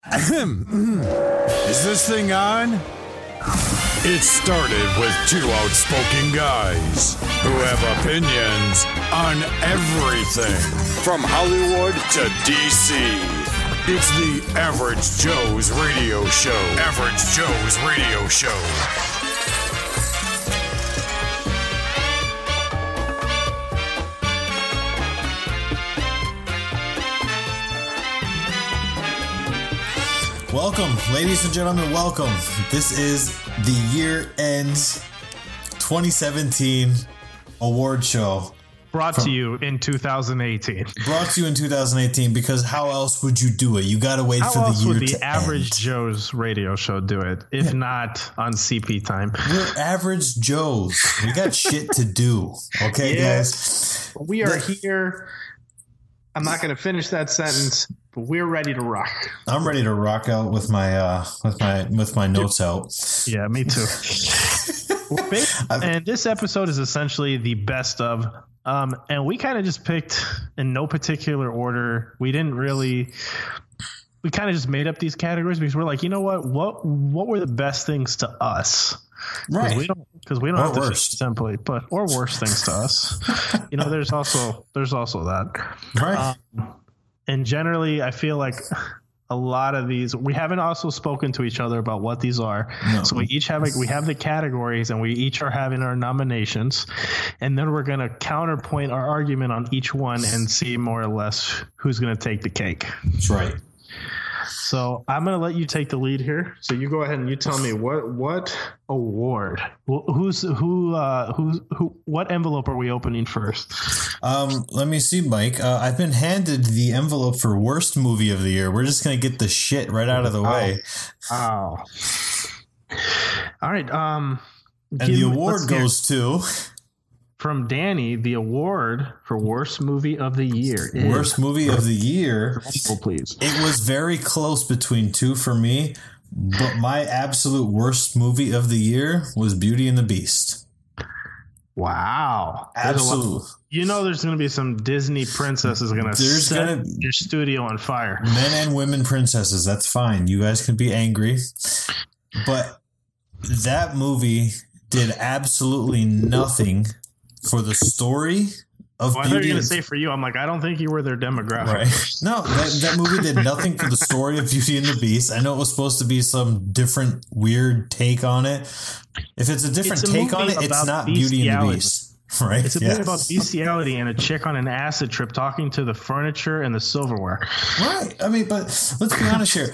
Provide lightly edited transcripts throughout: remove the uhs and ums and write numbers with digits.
Is this thing on? It started with two outspoken guys who have opinions on everything from Hollywood to DC. It's the Average Joe's Radio Show. Average Joe's Radio Show. Welcome, ladies and gentlemen, welcome. This is the year-end 2017 award show. Brought to you in 2018. Brought to you in 2018 because how else would you do it? You got to wait for the year to end. How else would the Average Joe's Radio Show do it, if not on CP time? We're Average Joes. We got shit to do. Okay, guys? We are here. I'm not going to finish that sentence, but we're ready to rock. I'm ready to rock out with my notes out. Yeah, me too. And this episode is essentially the best of, and we kind of just picked in no particular order. We kind of just made up these categories because we're like, you know what were the best things to us? Right. Because we don't have to simply, or worse things to us. You know, there's also that. Right. And generally, I feel like a lot of these, we haven't also spoken to each other about what these are. No. So we each have we have the categories, and we each are having our nominations, and then we're going to counterpoint our argument on each one and see more or less who's going to take the cake. That's right. So I'm going to let you take the lead here. So you go ahead and you tell me what award, what envelope are we opening first? Let me see, Mike. I've been handed the envelope for worst movie of the year. We're just going to get the shit right out of the way. Oh. All right. And the award goes to... From Danny, the award for worst movie of the year. Worst movie of the year. Please. It was very close between two for me, but my absolute worst movie of the year was Beauty and the Beast. Wow. Absolutely. You know there's going to be some Disney princesses going to set your studio on fire. Men and women princesses, that's fine. You guys can be angry. But that movie did absolutely nothing for the story of Beauty. I thought you were going to say for you. I'm like, I don't think you were their demographic. Right. No, that movie did nothing for the story of Beauty and the Beast. I know it was supposed to be some different weird take on it. If it's a different take on it, it's not Beauty and the Beast. Right? It's a movie about bestiality and a chick on an acid trip talking to the furniture and the silverware. Right. I mean, but let's be honest here.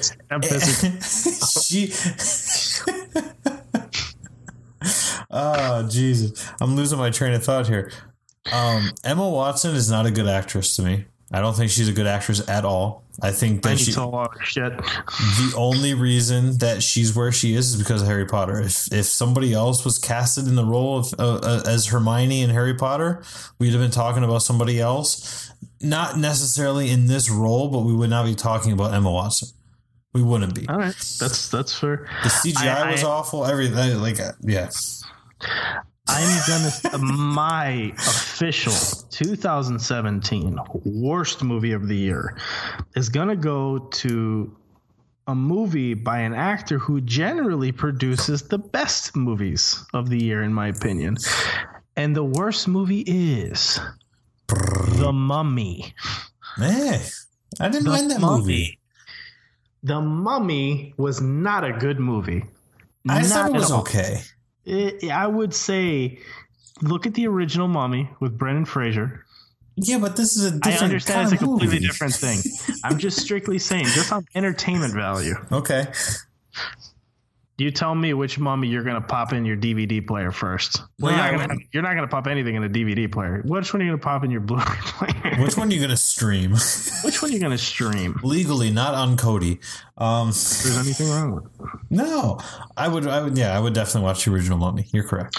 Oh, Jesus. I'm losing my train of thought here. Emma Watson is not a good actress to me. I don't think she's a good actress at all. I think that the only reason that she's where she is because of Harry Potter. If somebody else was casted in the role of as Hermione in Harry Potter, we'd have been talking about somebody else. Not necessarily in this role, but we would not be talking about Emma Watson. We wouldn't be. All right, that's fair. The CGI was awful. Everything, yeah. I'm gonna my official 2017 worst movie of the year is gonna go to a movie by an actor who generally produces the best movies of the year, in my opinion. And the worst movie is The Mummy. Hey, I didn't mind that movie. The Mummy was not a good movie. I thought it was okay. I would say, look at the original Mummy with Brendan Fraser. Yeah, but this is a different I understand it's a completely movie. different thing. I'm just strictly saying, just on entertainment value. Okay. You tell me which Mummy you're going to pop in your DVD player first. Well, you're not going to pop anything in a DVD player. Which one are you going to pop in your Blu-ray player? Which one are you going to stream? Which one are you going to stream? Legally, not on Kodi. If there's anything wrong with it. No. I would definitely watch the original Mummy. You're correct.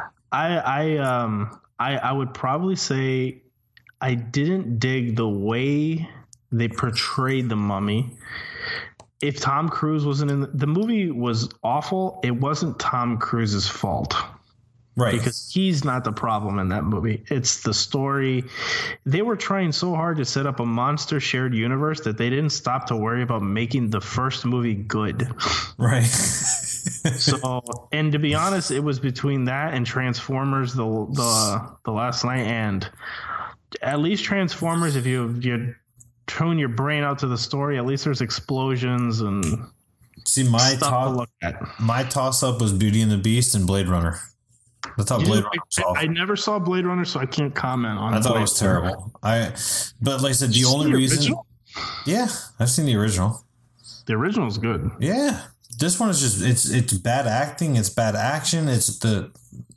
I would probably say I didn't dig the way they portrayed the Mummy. If Tom Cruise wasn't in the movie was awful, it wasn't Tom Cruise's fault. Right. Because he's not the problem in that movie. It's the story. They were trying so hard to set up a monster shared universe that they didn't stop to worry about making the first movie good. Right. So, and to be honest, it was between that and Transformers the Last Night, and at least Transformers, if you tune your brain out to the story, at least there's explosions and my toss up was Beauty and the Beast and Blade Runner. I thought Blade Runner was awful. I never saw Blade Runner, so I can't comment on it. I thought it was terrible. But like I said, the only reason. Original? Yeah, I've seen the original. The original is good. Yeah, this one is just it's bad acting, it's bad action, it's the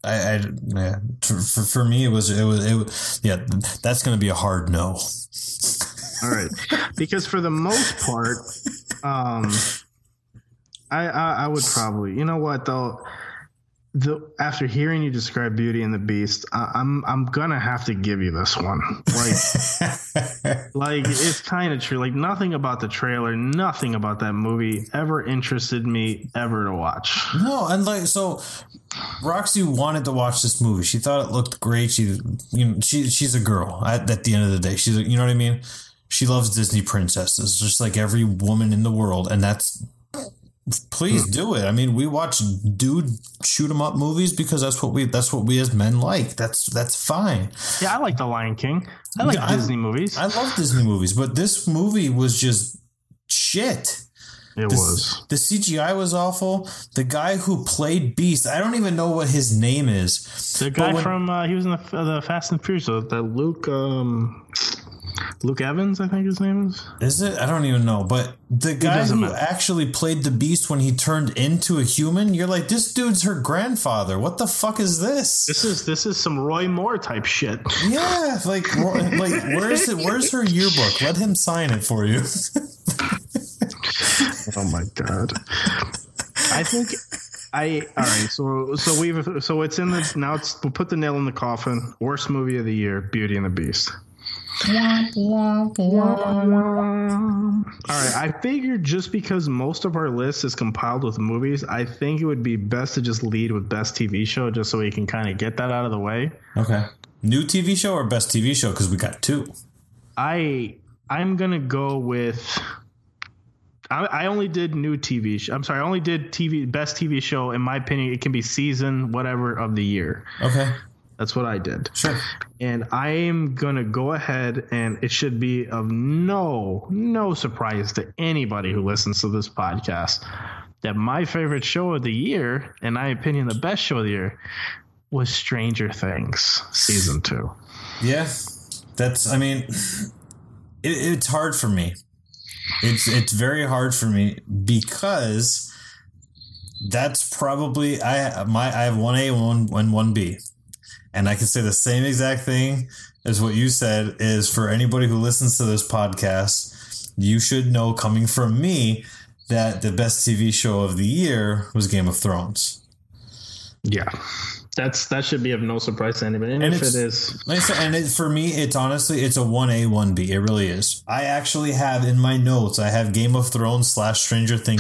for me it was yeah, that's going to be a hard no. All right, because for the most part, I would probably, you know what though. After hearing you describe Beauty and the Beast, I'm gonna have to give you this one. Like it's kind of true. Like nothing about the trailer, nothing about that movie ever interested me ever to watch. No, and like so, Roxy wanted to watch this movie. She thought it looked great. She's a girl at the end of the day. She's you know what I mean. She loves Disney princesses, just like every woman in the world, and that's. Please do it. I mean, we watch dude shoot 'em up movies because that's what we as men like. That's fine. Yeah, I like The Lion King. I like Disney movies. I love Disney movies, but this movie was just shit. It was. The CGI was awful. The guy who played Beast, I don't even know what his name is. The guy from he was in the Fast and Furious. That Luke Evans, I think his name is. Is it? I don't even know. But the guy who actually played the Beast when he turned into a human, you're like, this dude's her grandfather. What the fuck is this? This is some Roy Moore type shit. Yeah, like where's it? Where's her yearbook? Let him sign it for you. Oh my god. I think all right. So it's in the now. We'll put the nail in the coffin. Worst movie of the year: Beauty and the Beast. All right, I figured just because most of our list is compiled with movies, I think it would be best to just lead with best TV show, just so we can kind of get that out of the way. Okay. New TV show or best TV show? Because we got two. I'm gonna go with. I only did new TV show. I'm sorry, I only did best TV show. In my opinion, it can be season whatever of the year. Okay. That's what I did. Sure. And I am going to go ahead, and it should be of no surprise to anybody who listens to this podcast that my favorite show of the year, in my opinion, the best show of the year, was Stranger Things season 2. Yeah. It's hard for me. It's very hard for me because that's probably, I have 1A and 1B. And I can say the same exact thing as what you said is for anybody who listens to this podcast, you should know coming from me that the best TV show of the year was Game of Thrones. Yeah, that should be of no surprise to anybody. And if it is, for me, it's honestly, it's a 1A, 1B. It really is. I actually have in my notes, I have Game of Thrones / Stranger Things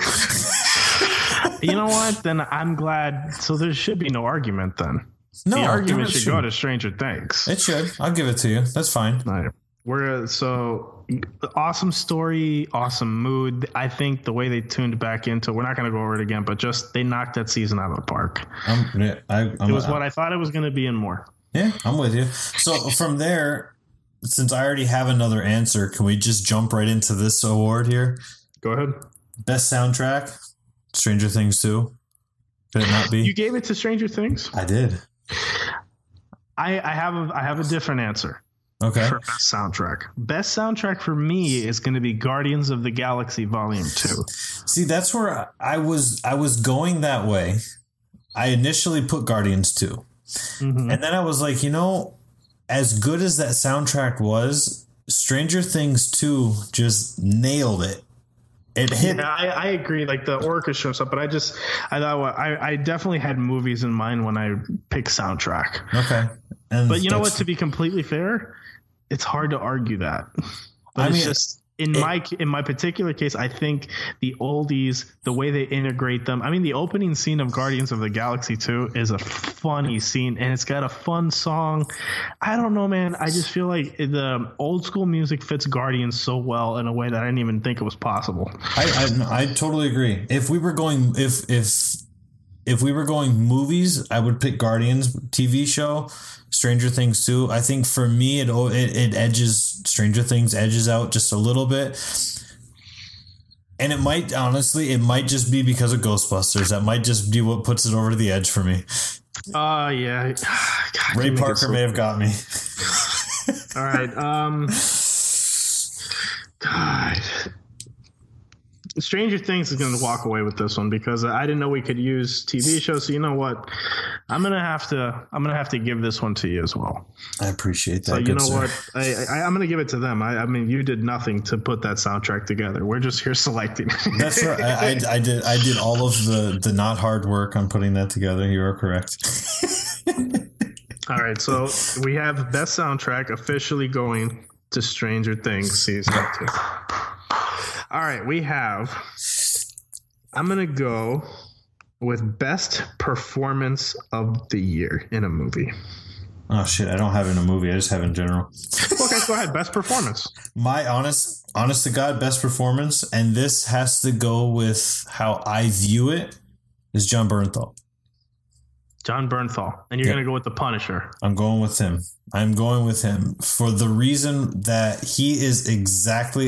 2. You know what? Then I'm glad. So there should be no argument then. No, the argument should go to Stranger Things. It should. I'll give it to you. That's fine. All right. So awesome story, awesome mood. I think the way they tuned back into, we're not going to go over it again, but just they knocked that season out of the park. It was what I thought it was going to be and more. Yeah, I'm with you. So from there, since I already have another answer, can we just jump right into this award here? Go ahead. Best soundtrack, Stranger Things 2. Could it not be? You gave it to Stranger Things? I did. I have a different answer. Okay. For best soundtrack. Best soundtrack for me is going to be Guardians of the Galaxy Volume 2. See, that's where I was going that way. I initially put Guardians 2. Mm-hmm. And then I was like, as good as that soundtrack was, Stranger Things 2 just nailed it. It hit. Yeah, I agree, like the orchestra and stuff, but I thought I definitely had movies in mind when I picked soundtrack. Okay. But you know what? To be completely fair, it's hard to argue that. But In my particular case, I think the oldies, the way they integrate them. I mean, the opening scene of Guardians of the Galaxy 2 is a funny scene, and it's got a fun song. I don't know, man. I just feel like the old school music fits Guardians so well in a way that I didn't even think it was possible. I totally agree. If we were going movies, I would pick Guardians TV show. Stranger Things too. I think for me, it edges Stranger Things edges out just a little bit, and it might just be because of Ghostbusters. That might just be what puts it over the edge for me. Yeah. God, Ray Parker may have got me. All right. God. Stranger Things is going to walk away with this one because I didn't know we could use TV shows. So you know what? I'm gonna have to give this one to you as well. I appreciate that. So you know what? I'm gonna give it to them. I mean, you did nothing to put that soundtrack together. We're just here selecting. That's right. I did all of the not hard work on putting that together. You are correct. All right. So we have best soundtrack officially going to Stranger Things season 2. All right, I'm going to go with best performance of the year in a movie. Oh, shit. I don't have it in a movie. I just have it in general. Okay, go ahead. Best performance. My honest to God, best performance, and this has to go with how I view it, is Jon Bernthal. Jon Bernthal. And you're going to go with The Punisher. I'm going with him. I'm going with him for the reason that he is exactly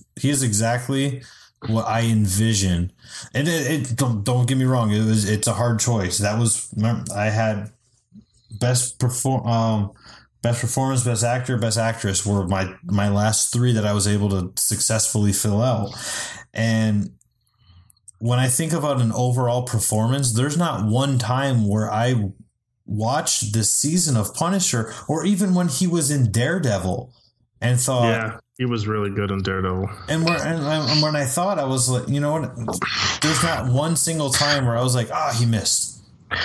what I envision. And don't get me wrong. It's a hard choice. I had best performance, best actor, best actress were my last three that I was able to successfully fill out. And when I think about an overall performance, there's not one time where I watched this season of Punisher, or even when he was in Daredevil, and thought, yeah, he was really good in Daredevil. And when I thought, I was like, you know what? There's not one single time where I was like, he missed.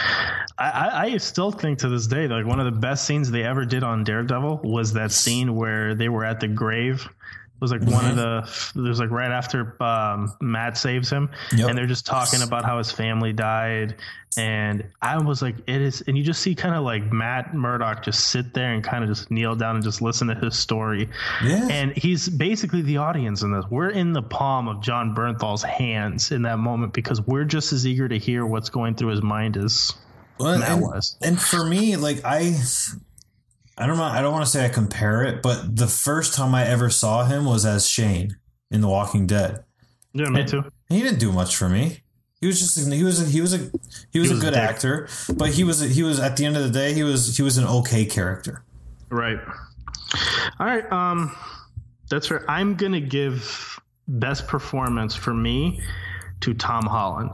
I still think to this day, like one of the best scenes they ever did on Daredevil was that scene where they were at the grave. It was like there's like right after Matt saves him, and they're just talking about how his family died. And I was like, it is. And you just see kind of like Matt Murdock just sit there and kind of just kneel down and just listen to his story. Yeah. And he's basically the audience in this. We're in the palm of Jon Bernthal's hands in that moment because we're just as eager to hear what's going through his mind as Matt was. And for me, like I don't know. I don't want to say I compare it, but the first time I ever saw him was as Shane in The Walking Dead. Yeah, me too. He didn't do much for me. He was just he was a good actor, but he was at the end of the day he was an okay character. Right. All right. That's fair. I'm gonna give best performance for me to Tom Holland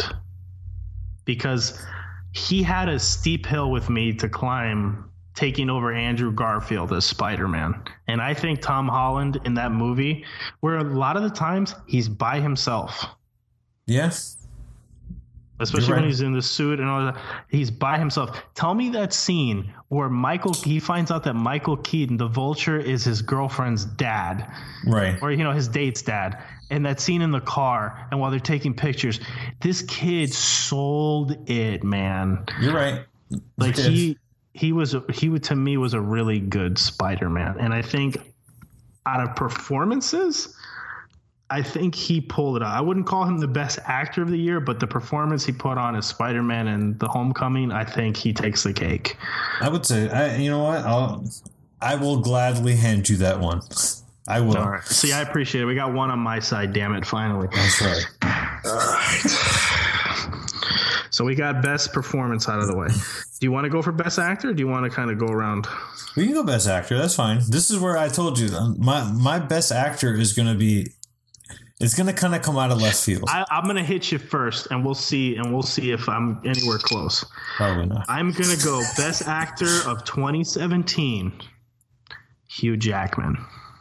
because he had a steep hill with me to climb, taking over Andrew Garfield as Spider-Man. And I think Tom Holland in that movie, where a lot of the times he's by himself. Yes. Especially when he's in the suit and all that. He's by himself. Tell me that scene where he finds out that Michael Keaton, the Vulture, is his girlfriend's dad. Right. Or, his date's dad. And that scene in the car, and while they're taking pictures, this kid sold it, man. You're right. Like he to me was a really good Spider-Man. And I think out of performances, I think he pulled it out. I wouldn't call him the best actor of the year, but the performance he put on as Spider-Man and The Homecoming, I think he takes the cake. I would say, you know what? I will gladly hand you that one. I will. All right. See, I appreciate it. We got one on my side, damn it, finally. That's right. All right. So we got best performance out of the way. Do you want to go for best actor, or do you want to kind of go around? We can go best actor. That's fine. This is where I told you my best actor is going to be. It's going to kind of come out of left field. I'm going to hit you first, and we'll see if I'm anywhere close. Probably not. I'm going to go best actor of 2017, Hugh Jackman,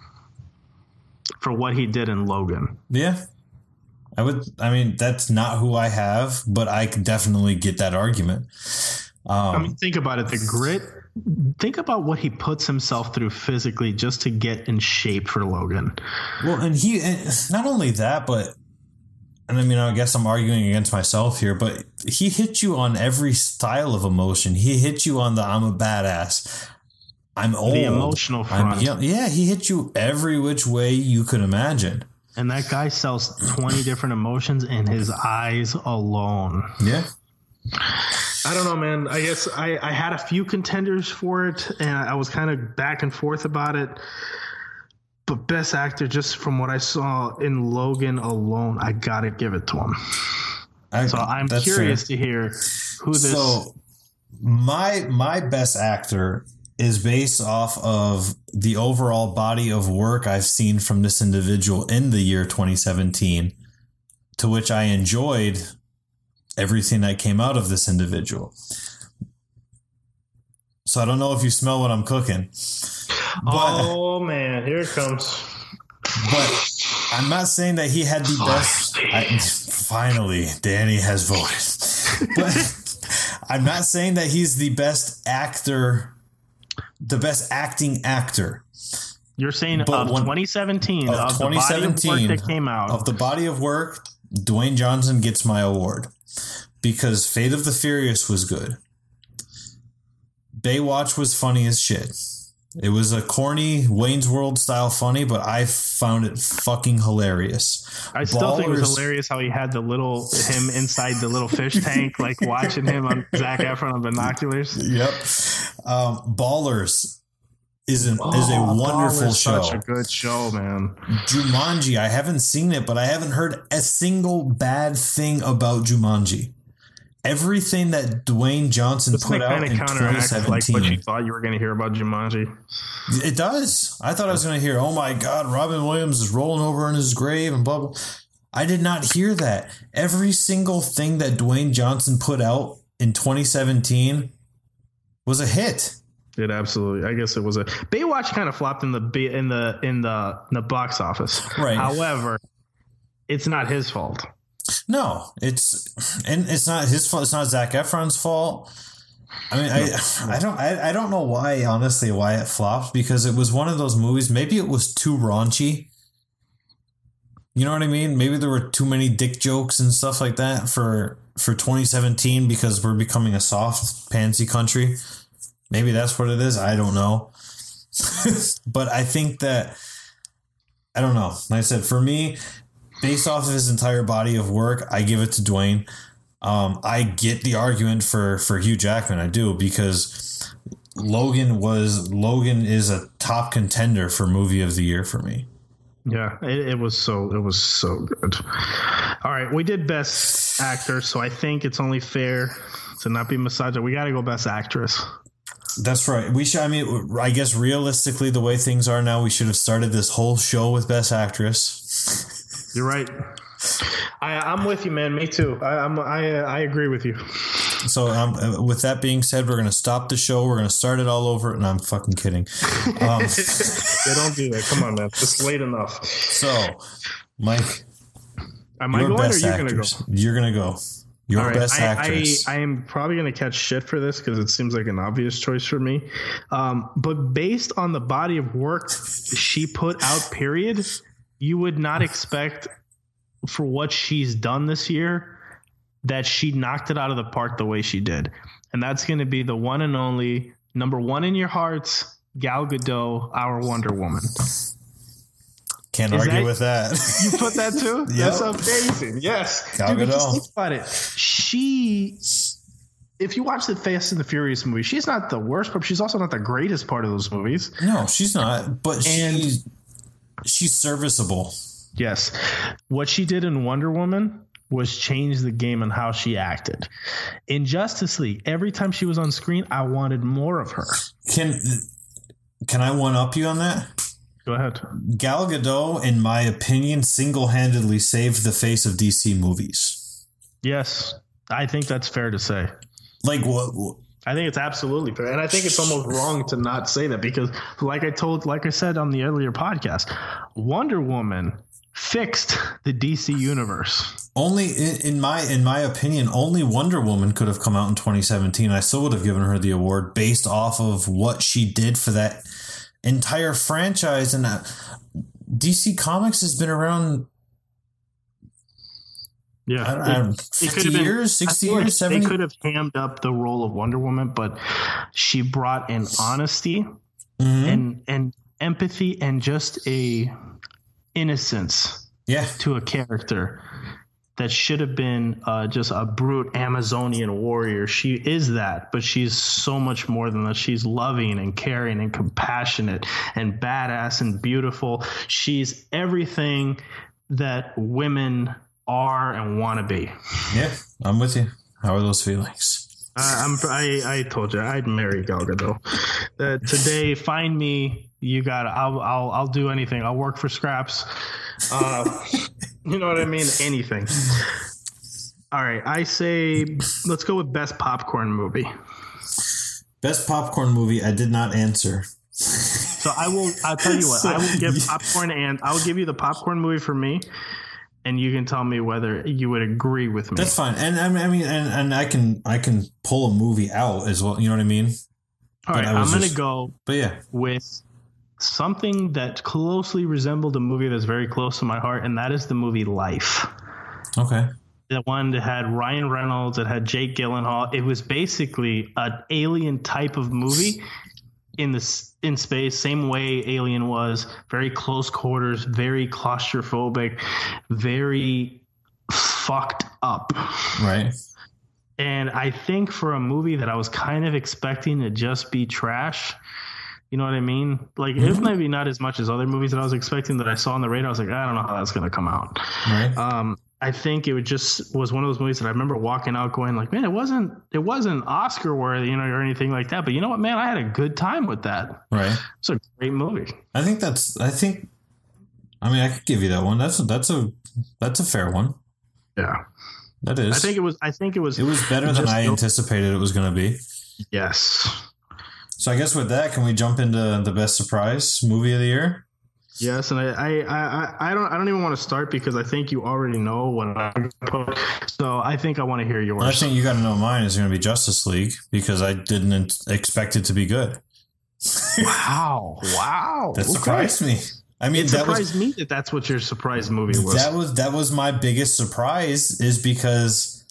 for what he did in Logan. Yeah. I mean, that's not who I have, but I can definitely get that argument. I mean, think about it. The grit. Think about what he puts himself through physically just to get in shape for Logan. Well, and not only that, but, and I mean, I guess I'm arguing against myself here, but he hit you on every style of emotion. He hit you on the I'm a badass, I'm old. The emotional front. Yeah, he hit you every which way you could imagine. And that guy sells 20 different emotions in his eyes alone. Yeah. I don't know, man. I guess I had a few contenders for it, and I was kind of back and forth about it. But Best Actor, just from what I saw in Logan alone, I got to give it to him. So I'm curious to hear who this... So my Best Actor is based off of the overall body of work I've seen from this individual in the year 2017, to which I enjoyed everything that came out of this individual. So I don't know if you smell what I'm cooking. Oh man, here it comes. But I'm not saying that he had the best. Finally, Danny has voted. But I'm not saying that he's the best actor, the best acting actor. You're saying of 2017, of 2017, the body of work that came out. Of the body of work, Dwayne Johnson gets my award. Because Fate of the Furious was good. Baywatch was funny as shit. It was a corny Wayne's World style funny, but I found it fucking hilarious. I still think it was hilarious how he had him inside the little fish tank, like watching him on Zac Efron on binoculars. Yep. Ballers is a wonderful show. Such a good show, man. Jumanji, I haven't seen it, but I haven't heard a single bad thing about Jumanji. Everything that Dwayne Johnson put out in 2017. Like what you thought you were going to hear about Jumanji. It does. I thought I was going to hear, oh my God, Robin Williams is rolling over in his grave and blah, blah. I did not hear that. Every single thing that Dwayne Johnson put out in 2017 was a hit. It absolutely. I guess it was a Baywatch kind of flopped in the box office. Right. However, it's not his fault. No, it's not his fault. It's not Zac Efron's fault. I mean, I don't know why, honestly, why it flopped, because it was one of those movies. Maybe it was too raunchy. You know what I mean? Maybe there were too many dick jokes and stuff like that for 2017, because we're becoming a soft pansy country. Maybe that's what it is. I don't know. But I think that, I don't know. Like I said, for me, based off of his entire body of work, I give it to Dwayne. I get the argument for Hugh Jackman. I do, because Logan is a top contender for movie of the year for me. Yeah, it was so good. All right, we did Best Actor, so I think it's only fair to not be misogynist. We got to go Best Actress. That's right. We should. I mean, I guess realistically, the way things are now, we should have started this whole show with Best Actress. You're right. I'm with you, man. Me too. I agree with you. So with that being said, we're going to stop the show. We're going to start it all over. And I'm fucking kidding. Yeah, don't do that. Come on, man. It's late enough. So, Mike, am I going or you're going to go? You're going to go. Your right. Best Actress. I am probably going to catch shit for this because it seems like an obvious choice for me. But based on the body of work she put out, period, you would not expect for what she's done this year that she knocked it out of the park the way she did. And that's going to be the one and only number one in your hearts, Gal Gadot, our Wonder Woman. Can't argue with that. You put that too? Yep. That's amazing. Yes. Gal Gadot. Just think about it. If you watch the Fast and the Furious movie, she's not the worst, but she's also not the greatest part of those movies. No, she's not. But she's serviceable. Yes. What she did in Wonder Woman was change the game on how she acted. In Justice League, every time she was on screen, I wanted more of her. Can I one-up you on that? Go ahead. Gal Gadot, in my opinion, single-handedly saved the face of DC movies. Yes, I think that's fair to say. Like what? I think it's absolutely fair, and I think it's almost wrong to not say that because, like I said on the earlier podcast, Wonder Woman fixed the DC universe. Only in my opinion, only Wonder Woman could have come out in 2017. I still would have given her the award based off of what she did for that entire franchise. And DC Comics has been around. Yeah, 50 years, 60 years, 70. They could have hammed up the role of Wonder Woman, but she brought in honesty and empathy and just a innocence to a character that should have been just a brute Amazonian warrior. She is that, but she's so much more than that. She's loving and caring and compassionate and badass and beautiful. She's everything that women are and want to be. Yeah, I'm with you. How are those feelings? I told you I'd marry Gal Gadot. Today, find me. You got. I'll do anything. I'll work for scraps. You know what I mean? Anything. All right. I say let's go with best popcorn movie. Best popcorn movie. I did not answer. So I'll tell you what. I will give popcorn, and I'll give you the popcorn movie for me. And you can tell me whether you would agree with me. That's fine. And I mean, and I can pull a movie out as well. You know what I mean? All right. I'm going to go with something that closely resembled a movie that's very close to my heart, and that is the movie Life. Okay. The one that had Ryan Reynolds, that had Jake Gyllenhaal. It was basically an alien type of movie in space, same way Alien was, very close quarters, very claustrophobic, very fucked up. Right. And I think for a movie that I was kind of expecting to just be trash, you know what I mean? Like, it's maybe not as much as other movies that I was expecting that I saw on the radar. I was like, I don't know how that's going to come out. Right. I think it was one of those movies that I remember walking out going like, man, it wasn't Oscar worthy, you know, or anything like that. But you know what, man, I had a good time with that. Right. It's a great movie. I mean, I could give you that one. That's a fair one. Yeah. That is. I think it was. It was better than I anticipated it was going to be. Yes. So I guess with that, can we jump into the best surprise movie of the year? Yes, and I don't even want to start because I think you already know what I'm going to put. So I think I want to hear yours. Well, I think you got to know mine is going to be Justice League because I didn't expect it to be good. Wow! That surprised me. I mean, it surprised me that that's what your surprise movie was. That was my biggest surprise, is because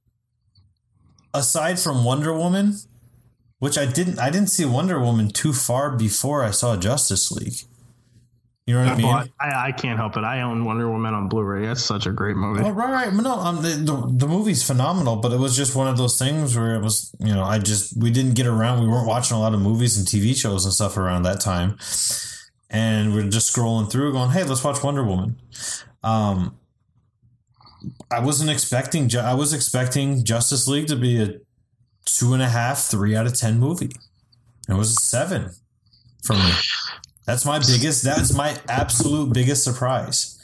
aside from Wonder Woman, which I didn't see Wonder Woman too far before I saw Justice League. You know what I mean? I can't help it. I own Wonder Woman on Blu-ray. That's such a great movie. Oh, right. No, the movie's phenomenal, but it was just one of those things where it was, you know, we didn't get around. We weren't watching a lot of movies and TV shows and stuff around that time. And we're just scrolling through going, hey, let's watch Wonder Woman. I was expecting Justice League to be a 2.5, 3 out of 10 movie. It was a 7 for me. That's my absolute biggest surprise.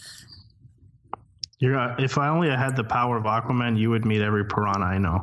If I only had the power of Aquaman, you would meet every piranha I know.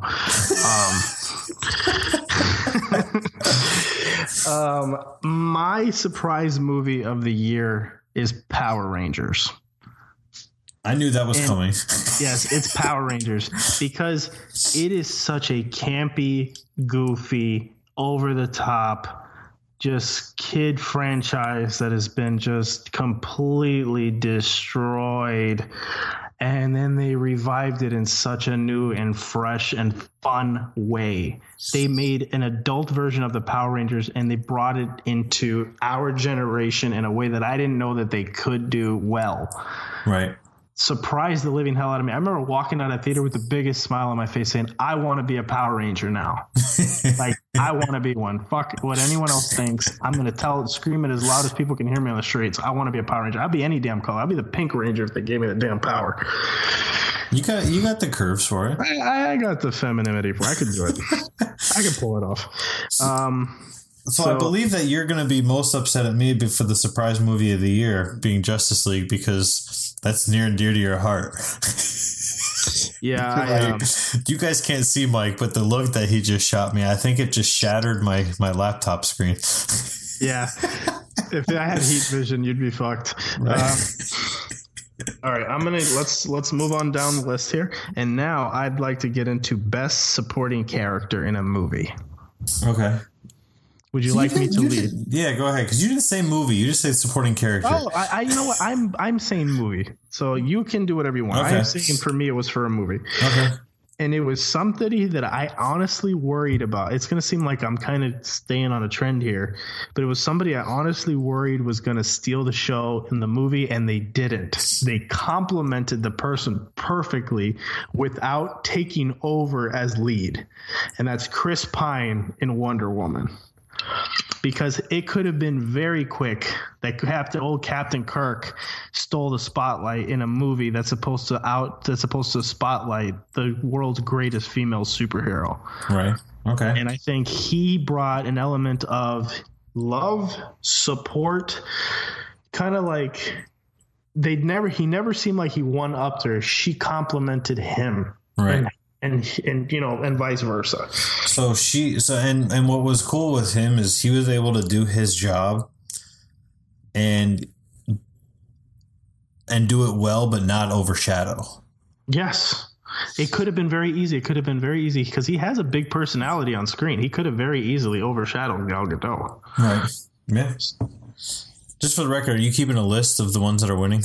My surprise movie of the year is Power Rangers. I knew that was coming. Yes, it's Power Rangers because it is such a campy, goofy, over the top, just kid franchise that has been just completely destroyed. And then they revived it in such a new and fresh and fun way. They made an adult version of the Power Rangers and they brought it into our generation in a way that I didn't know that they could do well. Right. Surprised the living hell out of me. I remember walking out of theater with the biggest smile on my face saying, I want to be a Power Ranger now. Like, I want to be one. Fuck what anyone else thinks. I'm going to scream it as loud as people can hear me on the streets. I want to be a Power Ranger. I'll be any damn color. I'll be the Pink Ranger if they gave me the damn power. You got the curves for it. I got the femininity for it. I could do it. I could pull it off. So I believe that you're going to be most upset at me for the surprise movie of the year being Justice League because that's near and dear to your heart. Yeah, you guys can't see Mike, but the look that he just shot me, I think it just shattered my laptop screen. Yeah, if I had heat vision, you'd be fucked. Right. All right, let's move on down the list here. And now I'd like to get into best supporting character in a movie. Okay. Would you like me to lead? Yeah, go ahead. Because you didn't say movie. You just said supporting character. Oh, I you know what? I'm saying movie. So you can do whatever you want. Okay. I'm saying for me, it was for a movie. Okay. And it was somebody that I honestly worried about. It's going to seem like I'm kind of staying on a trend here, but it was somebody I honestly worried was going to steal the show in the movie, and they didn't. They complemented the person perfectly without taking over as lead. And that's Chris Pine in Wonder Woman. Because it could have been very quick that old Captain Kirk stole the spotlight in a movie that's supposed to spotlight the world's greatest female superhero. Right. Okay. And I think he brought an element of love, support, kind of like he never seemed like he one-upped her. She complimented him. Right. And you know, and vice versa. And what was cool with him is he was able to do his job and do it well, but not overshadow. Yes. It could have been very easy. Because he has a big personality on screen. He could have very easily overshadowed Gal Gadot. Right. Yeah. Just for the record, are you keeping a list of the ones that are winning?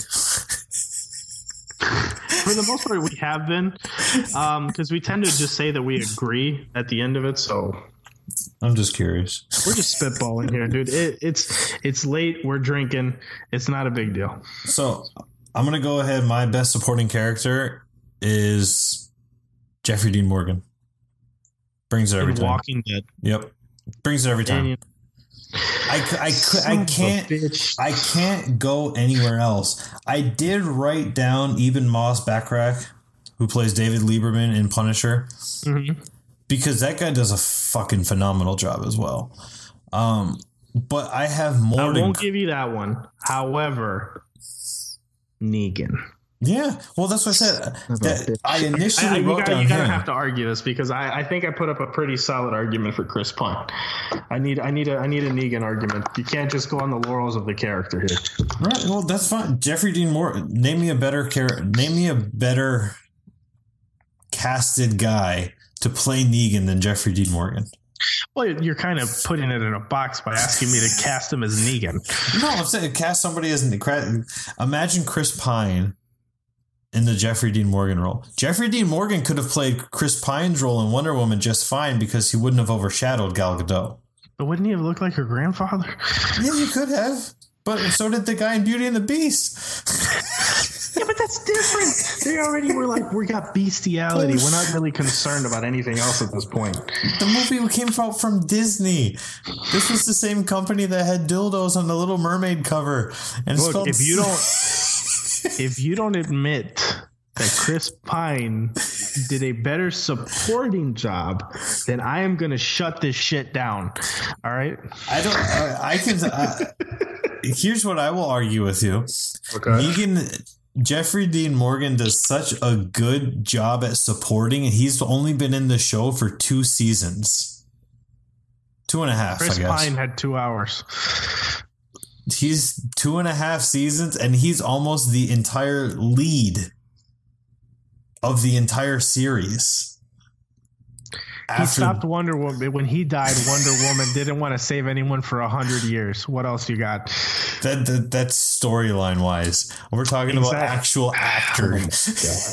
For the most part, we have been, because we tend to just say that we agree at the end of it. So I'm just curious. We're just spitballing here, dude. It's late. We're drinking. It's not a big deal. So I'm gonna go ahead. My best supporting character is Jeffrey Dean Morgan. Brings it every time. Walking Dead. Yep, brings it every time. I can't go anywhere else. I did write down Eben Moss Backrack, who plays David Lieberman in Punisher, because that guy does a fucking phenomenal job as well. But I have more. I won't give you that one. However, Negan. Yeah, well, that's what I said. I initially wrote down. You gotta have to argue this because I think I put up a pretty solid argument for Chris Pine. I need a Negan argument. You can't just go on the laurels of the character here. Right. Well, that's fine. Jeffrey Dean Morgan. Name me a better casted guy to play Negan than Jeffrey Dean Morgan. Well, you're kind of putting it in a box by asking me to cast him as Negan. No, I'm saying cast somebody as imagine Chris Pine in the Jeffrey Dean Morgan role. Jeffrey Dean Morgan could have played Chris Pine's role in Wonder Woman just fine because he wouldn't have overshadowed Gal Gadot. But wouldn't he have looked like her grandfather? Yeah, he could have. But so did the guy in Beauty and the Beast. Yeah, but that's different. They already were like, we got bestiality. We're not really concerned about anything else at this point. The movie came out from Disney. This was the same company that had dildos on the Little Mermaid cover. And look, if you don't admit that Chris Pine did a better supporting job, then I am going to shut this shit down. All right? Here's what I will argue with you. Okay. Jeffrey Dean Morgan does such a good job at supporting, and he's only been in the show for 2 seasons. 2.5, I guess. Chris Pine had 2 hours. He's 2.5 seasons, and he's almost the entire lead of the entire series. He stopped Wonder Woman. When he died, Wonder Woman didn't want to save anyone for 100 years. What else you got? That's storyline wise. We're talking about actual actors.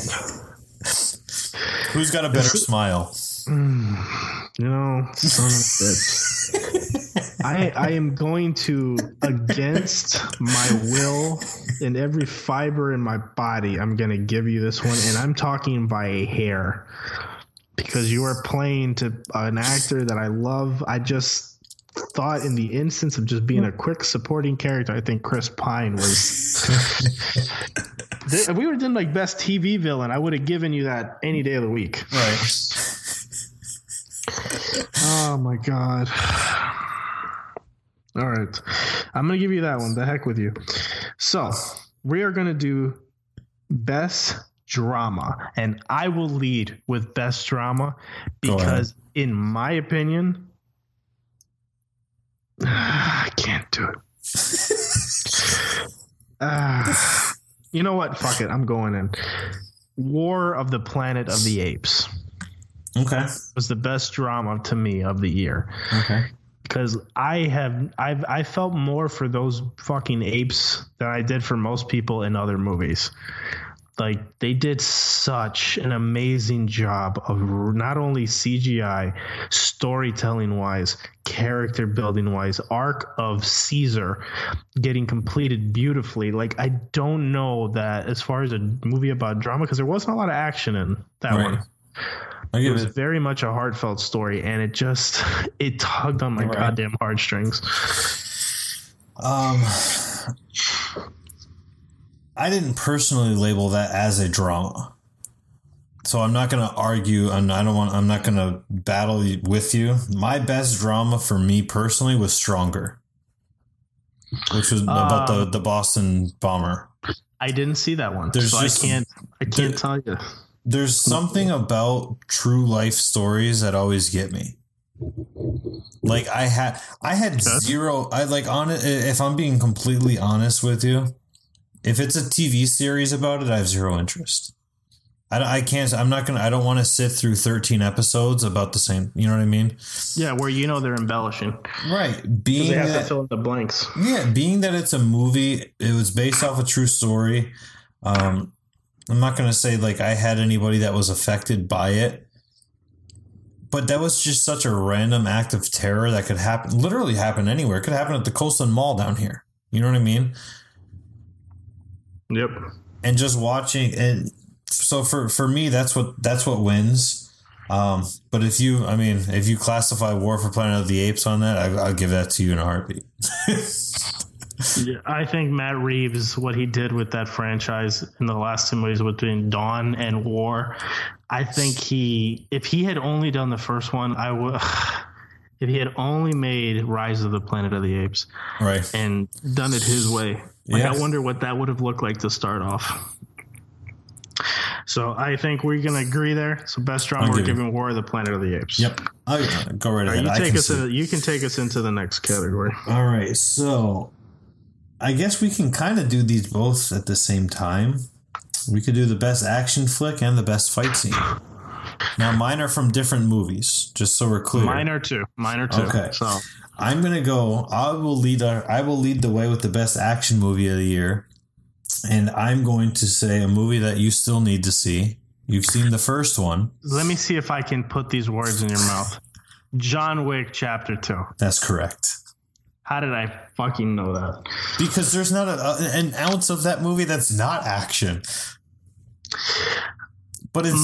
Who's got a better smile? You know, son of a bitch. I am going to, against my will and every fiber in my body, I'm going to give you this one, and I'm talking by a hair. Because you are playing to an actor that I love. I just thought in the instance of just being a quick supporting character, I think Chris Pine was... If we were doing like best TV villain, I would have given you that any day of the week. Right. Oh, my God. All right. I'm going to give you that one. The heck with you. So we are going to do best drama, and I will lead with best drama because in my opinion, I can't do it. You know what? Fuck it. I'm going in. War of the Planet of the Apes. Okay. Was the best drama to me of the year. Okay. Because I felt more for those fucking apes than I did for most people in other movies. Like, they did such an amazing job of not only CGI, storytelling wise, character building wise, arc of Caesar getting completed beautifully. Like, I don't know that as far as a movie about drama, because there wasn't a lot of action in that one. It was very much a heartfelt story, and it tugged on my goddamn heartstrings. I didn't personally label that as a drama, so I'm not going to argue. I'm not going to battle with you. My best drama for me personally was Stronger, which was about the Boston bomber. I didn't see that one, so I can't tell you. There's something about true life stories that always get me. Like I had zero. If I'm being completely honest with you, if it's a TV series about it, I have zero interest. I can't. I'm not gonna. I don't want to sit through 13 episodes about the same. You know what I mean? Yeah, where they're embellishing. Right. Being they have to fill in the blanks. Yeah, being that it's a movie, it was based off a true story. I'm not going to say like I had anybody that was affected by it, but that was just such a random act of terror that could literally happen anywhere. It could happen at the Coastland Mall down here. You know what I mean? Yep. And just watching, and so for me, that's what wins. But if you classify War for Planet of the Apes on that, I'll give that to you in a heartbeat. Yeah, I think Matt Reeves, what he did with that franchise in the last 2 movies between Dawn and War, I think if he had only done the first one, if he had only made Rise of the Planet of the Apes, right, and done it his way, I wonder what that would have looked like to start off. So I think we're going to agree there. So best drama, we're giving War of the Planet of the Apes. Yep. Go right ahead. You can take us into the next category. All right. So I guess we can kind of do these both at the same time. We could do the best action flick and the best fight scene. Now, mine are from different movies, just so we're clear. Mine are too. Okay. So I'm going to go. I will lead the way with the best action movie of the year. And I'm going to say a movie that you still need to see. You've seen the first one. Let me see if I can put these words in your mouth. John Wick Chapter 2. That's correct. How did I fucking know that? Because there's not an ounce of that movie that's not action. But it's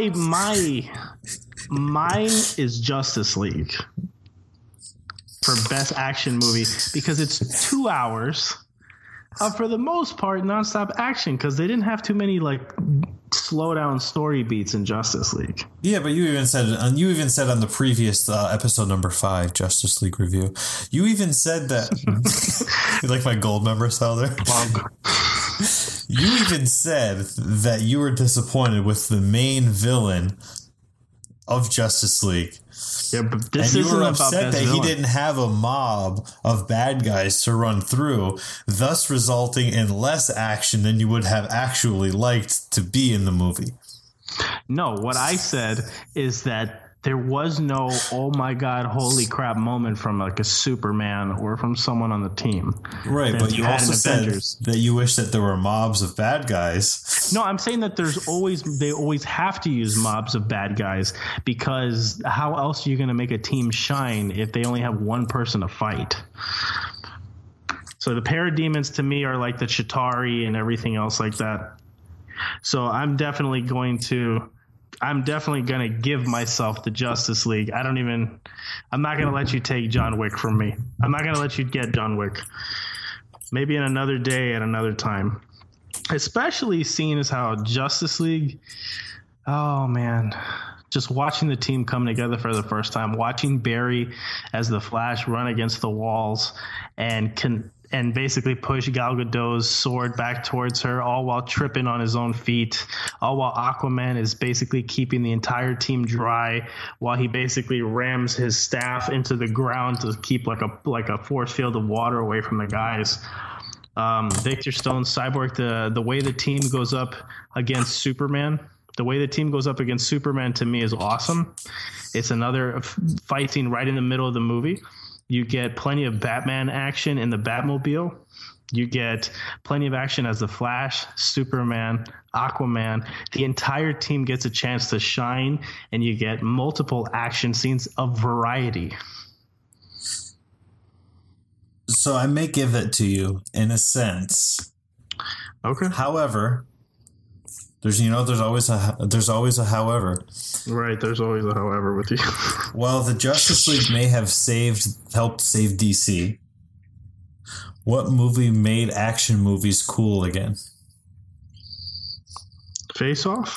mine is Justice League for best action movie because it's 2 hours of, for the most part, nonstop action because they didn't have too many like slow down story beats in Justice League. Yeah, but you even said on the previous episode number 5 Justice League review, you even said that you like my gold member style there. You even said that you were disappointed with the main villain of Justice League. Yeah, but this isn't about best villain. And you were upset that he didn't have a mob of bad guys to run through, thus resulting in less action than you would have actually liked to be in the movie. No, what I said is that there was no, oh my God, holy crap moment from like a Superman or from someone on the team. Right, but you also said that you wish that there were mobs of bad guys. No, I'm saying that they always have to use mobs of bad guys because how else are you going to make a team shine if they only have one person to fight? So the parademons to me are like the Chitauri and everything else like that. So I'm definitely going to give myself the Justice League. I'm not going to let you take John Wick from me. I'm not going to let you get John Wick. Maybe in another day at another time. Especially seeing as how Justice League, oh man, just watching the team come together for the first time, watching Barry as the Flash run against the walls and basically push Gal Gadot's sword back towards her, all while tripping on his own feet, all while Aquaman is basically keeping the entire team dry, while he basically rams his staff into the ground to keep like a force field of water away from the guys. Victor Stone, Cyborg, the way the team goes up against Superman. The way the team goes up against Superman to me is awesome. It's another fight scene right in the middle of the movie. You get plenty of Batman action in the Batmobile. You get plenty of action as the Flash, Superman, Aquaman. The entire team gets a chance to shine, and you get multiple action scenes of variety. So I may give it to you in a sense. Okay. However, there's always a however. Right, there's always a however with you. Well, the Justice League may have helped save DC. What movie made action movies cool again? Face Off?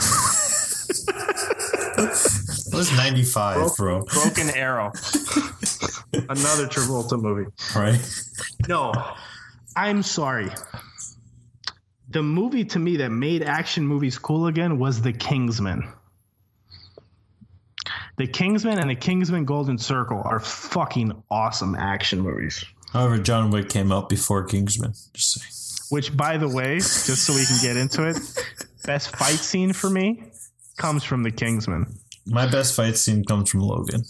That was 95, bro. Broken Arrow. Another Travolta movie. Right? No, I'm sorry. The movie to me that made action movies cool again was The Kingsman. The Kingsman and The Kingsman Golden Circle are fucking awesome action movies. However, John Wick came out before Kingsman. Just saying. Which, by the way, just so we can get into it, best fight scene for me comes from The Kingsman. My best fight scene comes from Logan.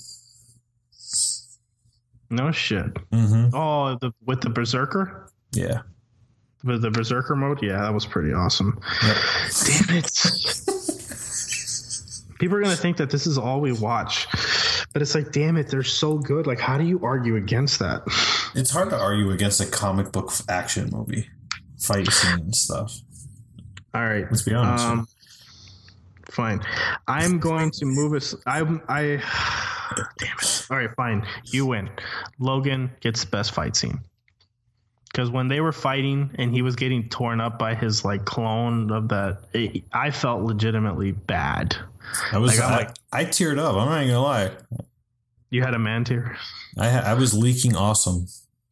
No shit. Mm-hmm. Oh, with the Berserker? Yeah. With the Berserker mode? Yeah, that was pretty awesome. Yep. Damn it. People are going to think that this is all we watch. But it's like, damn it, they're so good. Like, how do you argue against that? It's hard to argue against a comic book action movie. Fight scene and stuff. All right. Let's be honest. Fine. I'm going to move us. Damn it. All right, fine. You win. Logan gets best fight scene. Because when they were fighting and he was getting torn up by his like clone of that, I felt legitimately bad. I teared up. I'm not even gonna lie. You had a man tear. I was leaking awesome.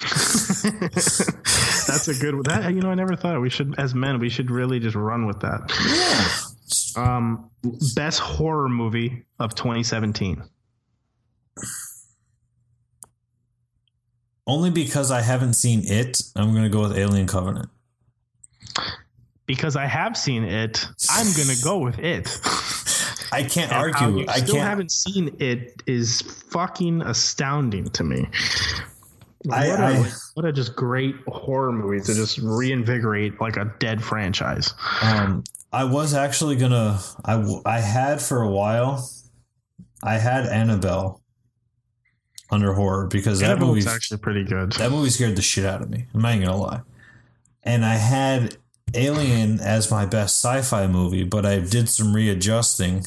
That's a good. That I never thought we should, as men, we should really just run with that. Yeah. Best horror movie of 2017. Only because I haven't seen it, I'm going to go with Alien Covenant. Because I have seen it, I'm going to go with it. I can't argue. I still haven't seen it is fucking astounding to me. What a just great horror movie to just reinvigorate like a dead franchise. I was actually going to... I had for a while... I had Annabelle under horror because that movie's actually pretty good. That movie scared the shit out of me. I'm not even gonna lie. And I had Alien as my best sci-fi movie, but I did some readjusting.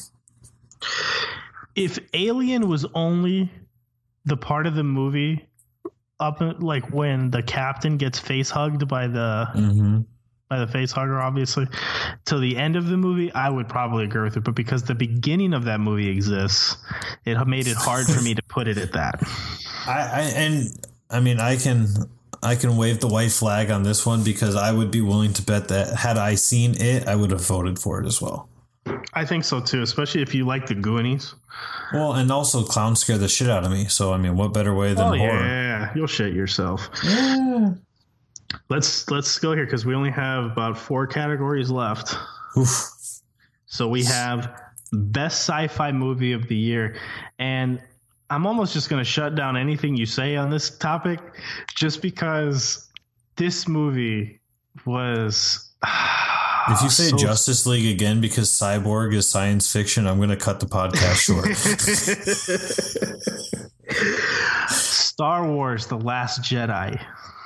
If Alien was only the part of the movie up like when the captain gets face hugged by the face hugger, obviously, till the end of the movie, I would probably agree with it. But because the beginning of that movie exists, it made it hard for me to put it at that. I can wave the white flag on this one because I would be willing to bet that had I seen it, I would have voted for it as well. I think so too, especially if you like the Goonies. Well, and also clowns scare the shit out of me. So I mean, what better way than horror? Yeah, you'll shit yourself. Yeah. Let's go here because we only have about 4 categories left. Oof. So we have best sci-fi movie of the year, and I'm almost just going to shut down anything you say on this topic, just because this movie was. If you say Justice League again because Cyborg is science fiction, I'm going to cut the podcast short. Star Wars: The Last Jedi.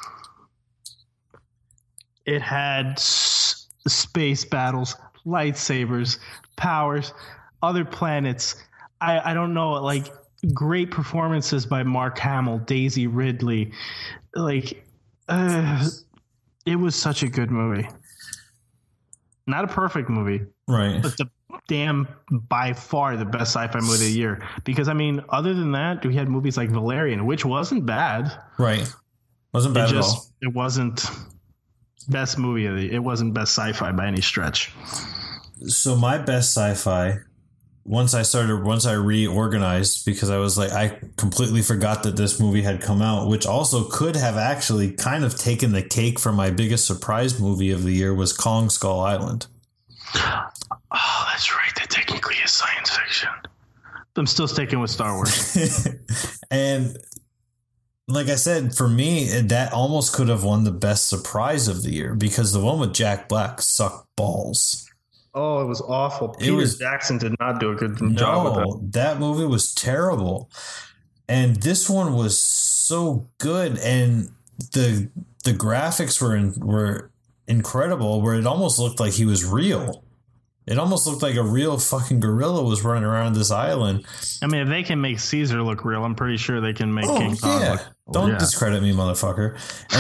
It had space battles, lightsabers, powers, other planets. I don't know, like great performances by Mark Hamill, Daisy Ridley. Like, it was such a good movie. Not a perfect movie. Right. But by far the best sci-fi movie of the year. Because, I mean, other than that, we had movies like Valerian, which wasn't bad. Right. Wasn't bad at all. It wasn't best movie of it wasn't best sci-fi by any stretch. So my best sci-fi once I reorganized, because I was like, I completely forgot that this movie had come out, which also could have actually kind of taken the cake for my biggest surprise movie of the year was Kong Skull Island. Oh, that's right. That technically is science fiction. I'm still sticking with Star Wars. And like I said, for me, that almost could have won the best surprise of the year, because the one with Jack Black sucked balls. Oh, it was awful. Peter Jackson did not do a good job with that. That movie was terrible. And this one was so good, and the graphics were incredible, where it almost looked like he was real. It almost looked like a real fucking gorilla was running around this island. I mean, if they can make Caesar look real, I'm pretty sure they can make King Kong look. Don't discredit me, motherfucker.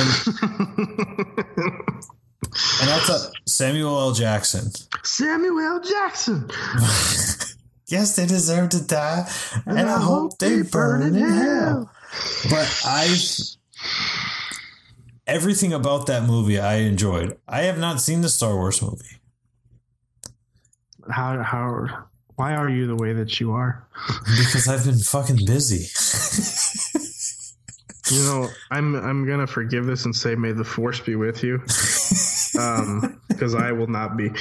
And I thought Samuel L. Jackson. Samuel L. Jackson. Yes, they deserve to die, and I hope they burn in hell. But everything about that movie I enjoyed. I have not seen the Star Wars movie. Why are you the way that you are? Because I've been fucking busy. You know, I'm gonna forgive this and say, may the Force be with you, because I will not be.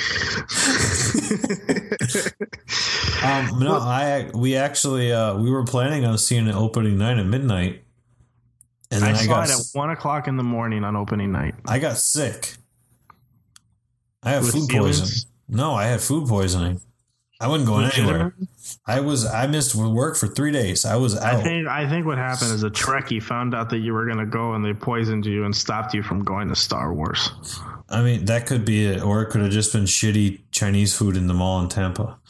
We were planning on seeing it opening night at midnight, and then I saw it at 1:00 in the morning on opening night. I got sick. I have food poisoning. No, I had food poisoning. I wasn't going anywhere. I missed work for 3 days. I was out. I think what happened is a Trekkie found out that you were going to go, and they poisoned you and stopped you from going to Star Wars. I mean, that could be it. Or it could have just been shitty Chinese food in the mall in Tampa.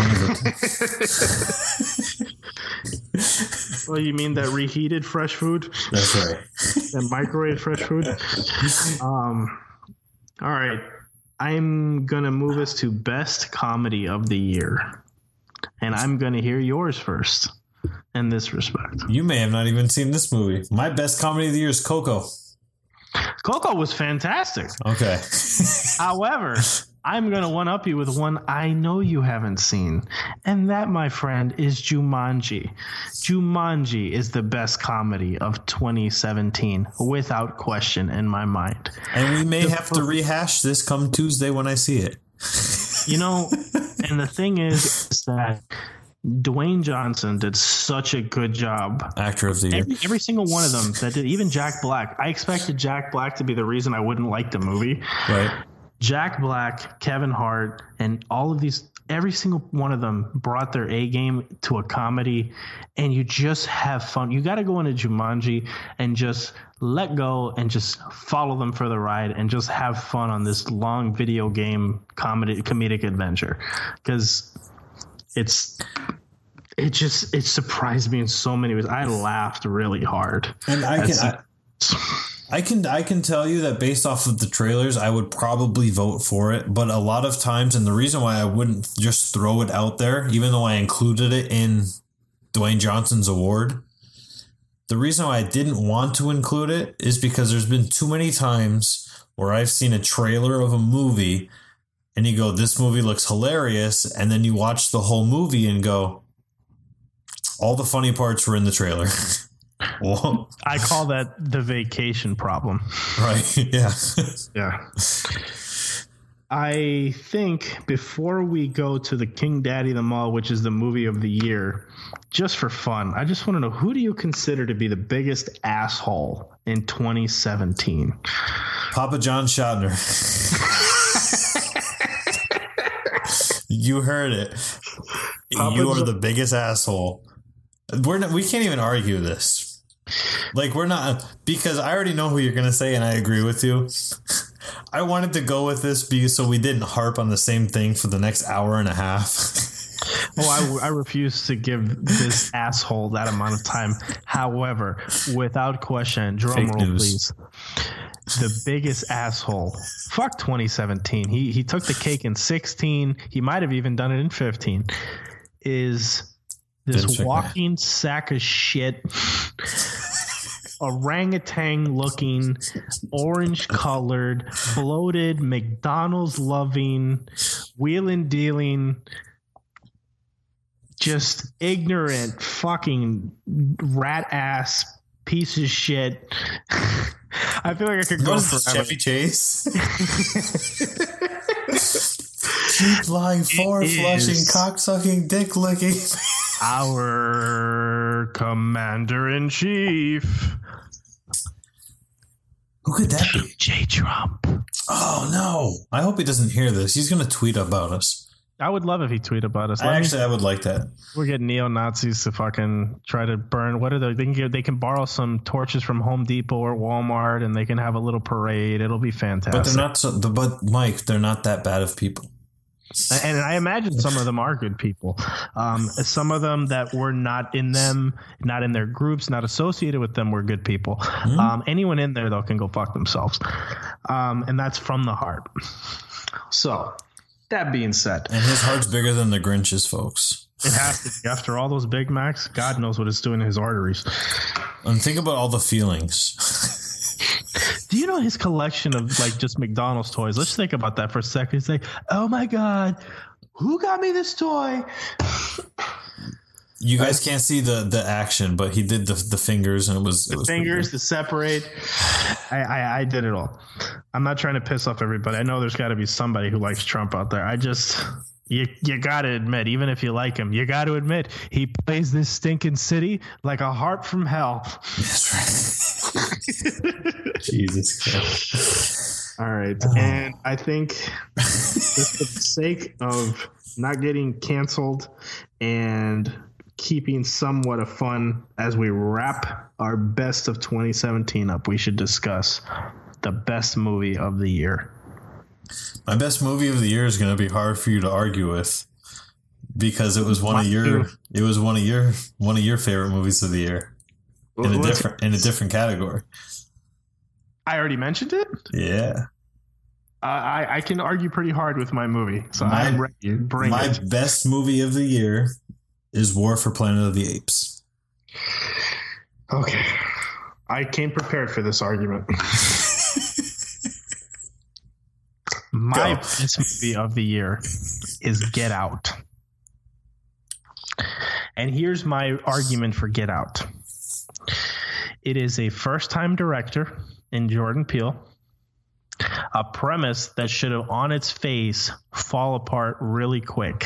Well, you mean that reheated fresh food? That's right. That microwave fresh food? All right. I'm going to move us to best comedy of the year. And I'm going to hear yours first in this respect. You may have not even seen this movie. My best comedy of the year is Coco. Coco was fantastic. Okay. However, I'm going to one-up you with one I know you haven't seen. And that, my friend, is Jumanji. Jumanji is the best comedy of 2017, without question in my mind. And we may have to rehash this come Tuesday when I see it. You know, and the thing is that Dwayne Johnson did such a good job. Actor of the year. Every single one of them that did, even Jack Black. I expected Jack Black to be the reason I wouldn't like the movie. Right. Jack Black, Kevin Hart, and all of these, every single one of them brought their A game to a comedy, and you just have fun. You got to go into Jumanji and just let go and just follow them for the ride and just have fun on this long video game comedic adventure, because it surprised me in so many ways. I laughed really hard. And I can tell you that based off of the trailers, I would probably vote for it. But a lot of times, and the reason why I wouldn't just throw it out there, even though I included it in Dwayne Johnson's award, the reason why I didn't want to include it is because there's been too many times where I've seen a trailer of a movie and you go, this movie looks hilarious. And then you watch the whole movie and go, all the funny parts were in the trailer. Well, I call that the vacation problem. Right. Yeah. Yeah. I think before we go to the King Daddy the Mall, which is the movie of the year, just for fun, I just want to know, who do you consider to be the biggest asshole in 2017? Papa John Shatner. You heard it. You are the biggest asshole. We can't even argue this. Like, we're not, because I already know who you're going to say, and I agree with you. I wanted to go with this so we didn't harp on the same thing for the next hour and a half. I refuse to give this asshole that amount of time. However, without question, drum roll, please. The biggest asshole. Fuck 2017. He took the cake in 16. He might have even done it in 15. Is this walking sack of shit, orangutan looking, orange colored, bloated, McDonald's loving, wheeling dealing just ignorant fucking rat ass piece of shit. I feel like I could go forever. Chevy Chase. Cheap lying, flushing, cock-sucking, dick-licking. Our commander-in-chief. Who could that be? J. Trump. Oh, no. I hope he doesn't hear this. He's going to tweet about us. I would love if he tweeted about us. I would like that. We're getting neo-Nazis to fucking try to burn. What are they can borrow some torches from Home Depot or Walmart, and they can have a little parade. It'll be fantastic. But they're not. But Mike, they're not that bad of people. And I imagine some of them are good people. Some of them that were not in them, not in their groups, not associated with them, were good people. Mm-hmm. Anyone in there, though, can go fuck themselves. And that's from the heart. So, that being said. And his heart's bigger than the Grinch's, folks. It has to be. After all those Big Macs, God knows what it's doing to his arteries. And think about all the feelings. Do you know his collection of like just McDonald's toys? Let's think about that for a second. It's like, oh my God, who got me this toy? You guys can't see the action, but he did the fingers, and it was fingers to separate. I did it all. I'm not trying to piss off everybody. I know there's got to be somebody who likes Trump out there. You got to admit, even if you like him, you got to admit he plays this stinking city like a harp from hell. That's right. Jesus Christ. All right. And I think just for the sake of not getting canceled and keeping somewhat of fun as we wrap our best of 2017 up, we should discuss the best movie of the year. My best movie of the year is going to be hard for you to argue with because it was one of your favorite movies of the year in a different category. I already mentioned it? Yeah. I can argue pretty hard with my movie, so I'm ready to bring it. My best movie of the year is War for Planet of the Apes. Okay. I came prepared for this argument. My best movie of the year is Get Out. And here's my argument for Get Out. It is a first-time director in Jordan Peele. A premise that should have on its face fall apart really quick.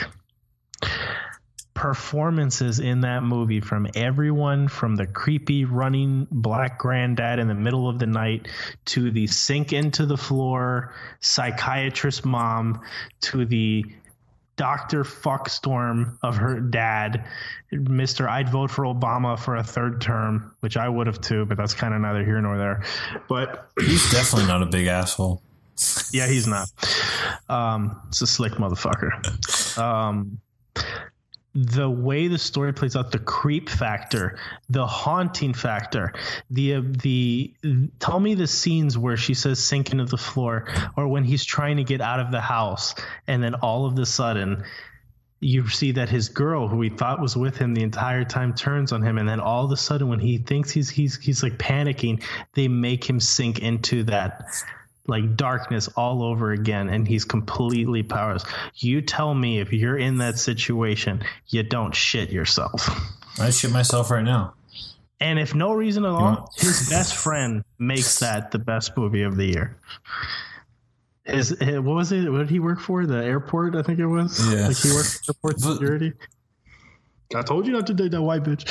Performances in that movie from everyone from the creepy running black granddad in the middle of the night to the sink into the floor psychiatrist mom to the Dr. Fuckstorm of her dad, Mr. I'd vote for Obama for a third term, which I would have too, but that's kind of neither here nor there. But he's definitely not a big asshole. Yeah, he's not. It's a slick motherfucker. The way the story plays out, the creep factor, the haunting factor, the tell me the scenes where she says sink into the floor, or when he's trying to get out of the house, and then all of a sudden you see that his girl, who he thought was with him the entire time, turns on him, and then all of a sudden when he thinks he's like panicking, they make him sink into that like darkness all over again, and he's completely powerless. You tell me if you're in that situation, you don't shit yourself. I shit myself right now. And if no reason at all, his best friend makes that the best movie of the year. What was it? What did he work for? The airport, I think it was. Yeah. Like he worked for airport security. I told you not to date that white bitch.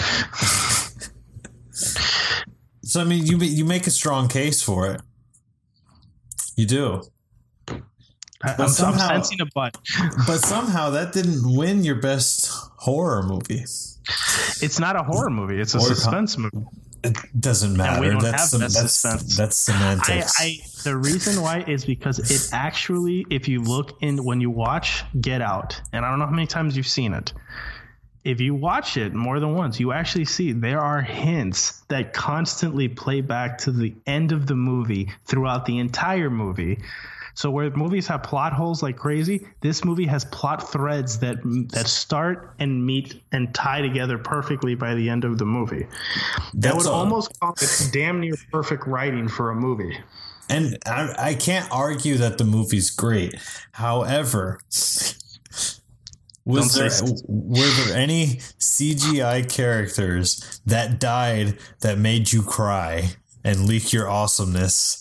So I mean, you make a strong case for it. You do. I'm sensing a butt. But somehow that didn't win your best horror movie. It's not a horror movie. It's a suspense movie. It doesn't matter. We don't have suspense. That's semantics. The reason why is because it actually, if you look in, when you watch Get Out, and I don't know how many times you've seen it, if you watch it more than once, you actually see there are hints that constantly play back to the end of the movie throughout the entire movie. So where movies have plot holes like crazy, this movie has plot threads that start and meet and tie together perfectly by the end of the movie. That would almost call it damn near perfect writing for a movie. And I can't argue that the movie's great. However, were there any CGI characters that died that made you cry and leak your awesomeness?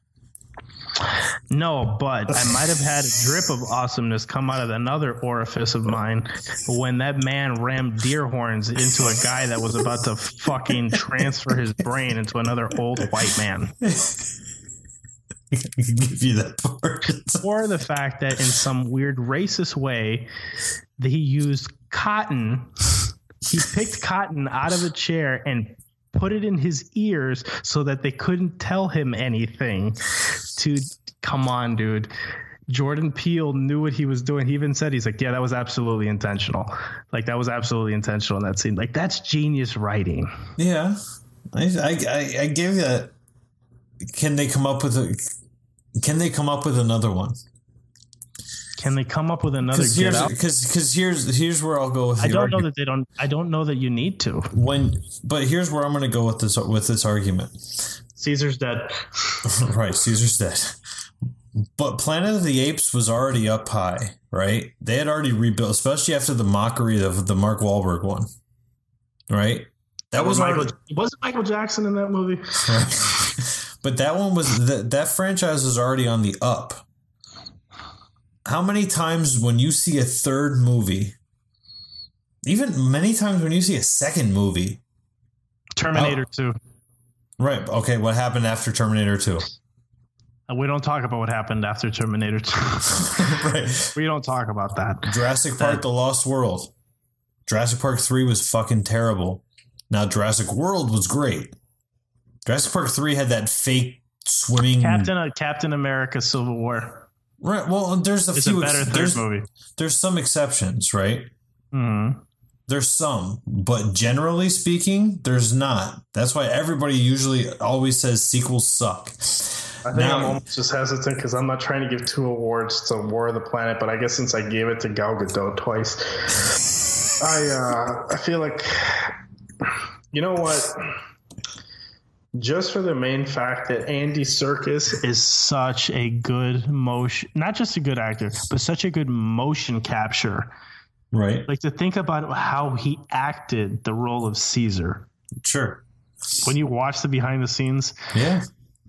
No, but I might have had a drip of awesomeness come out of another orifice of mine when that man rammed deer horns into a guy that was about to fucking transfer his brain into another old white man. I can give you that part. Or the fact that in some weird racist way that he used cotton. He picked cotton out of a chair and put it in his ears so that they couldn't tell him anything. Come on, dude. Jordan Peele knew what he was doing. He even said, he's like, yeah, that was absolutely intentional. Like, that was absolutely intentional in that scene. Like, that's genius writing. Yeah. I give you that. Can they come up with another one? Can they come up with another Get Out? Because here's where I'll go with. I don't know that they don't. I don't know that you need to. But here's where I'm going to go with this argument. Caesar's dead. Right, Caesar's dead. But Planet of the Apes was already up high, right? They had already rebuilt, especially after the mockery of the Mark Wahlberg one, right? That was wasn't Michael Jackson in that movie, right? But that one was that franchise was already on the up. How many times when you see a third movie, even many times when you see a second movie, Terminator 2. Right. Okay. What happened after Terminator 2? We don't talk about what happened after Terminator 2. Right. We don't talk about that. Jurassic Park: The Lost World. Jurassic Park 3 was fucking terrible. Now Jurassic World was great. Jurassic Park 3 had that fake swimming. Captain America: Civil War. Right. Well, there's a better third movie. There's some exceptions, right? Mm-hmm. There's some, but generally speaking, there's not. That's why everybody usually always says sequels suck. I think I'm almost just hesitant because I'm not trying to give 2 awards to War of the Planet, but I guess since I gave it to Gal Gadot twice, I feel like, you know what? Just for the main fact that Andy Serkis is such a good motion, not just a good actor, but such a good motion capture. Right. Like, to think about how he acted the role of Caesar. Sure. When you watch the behind the scenes. Yeah.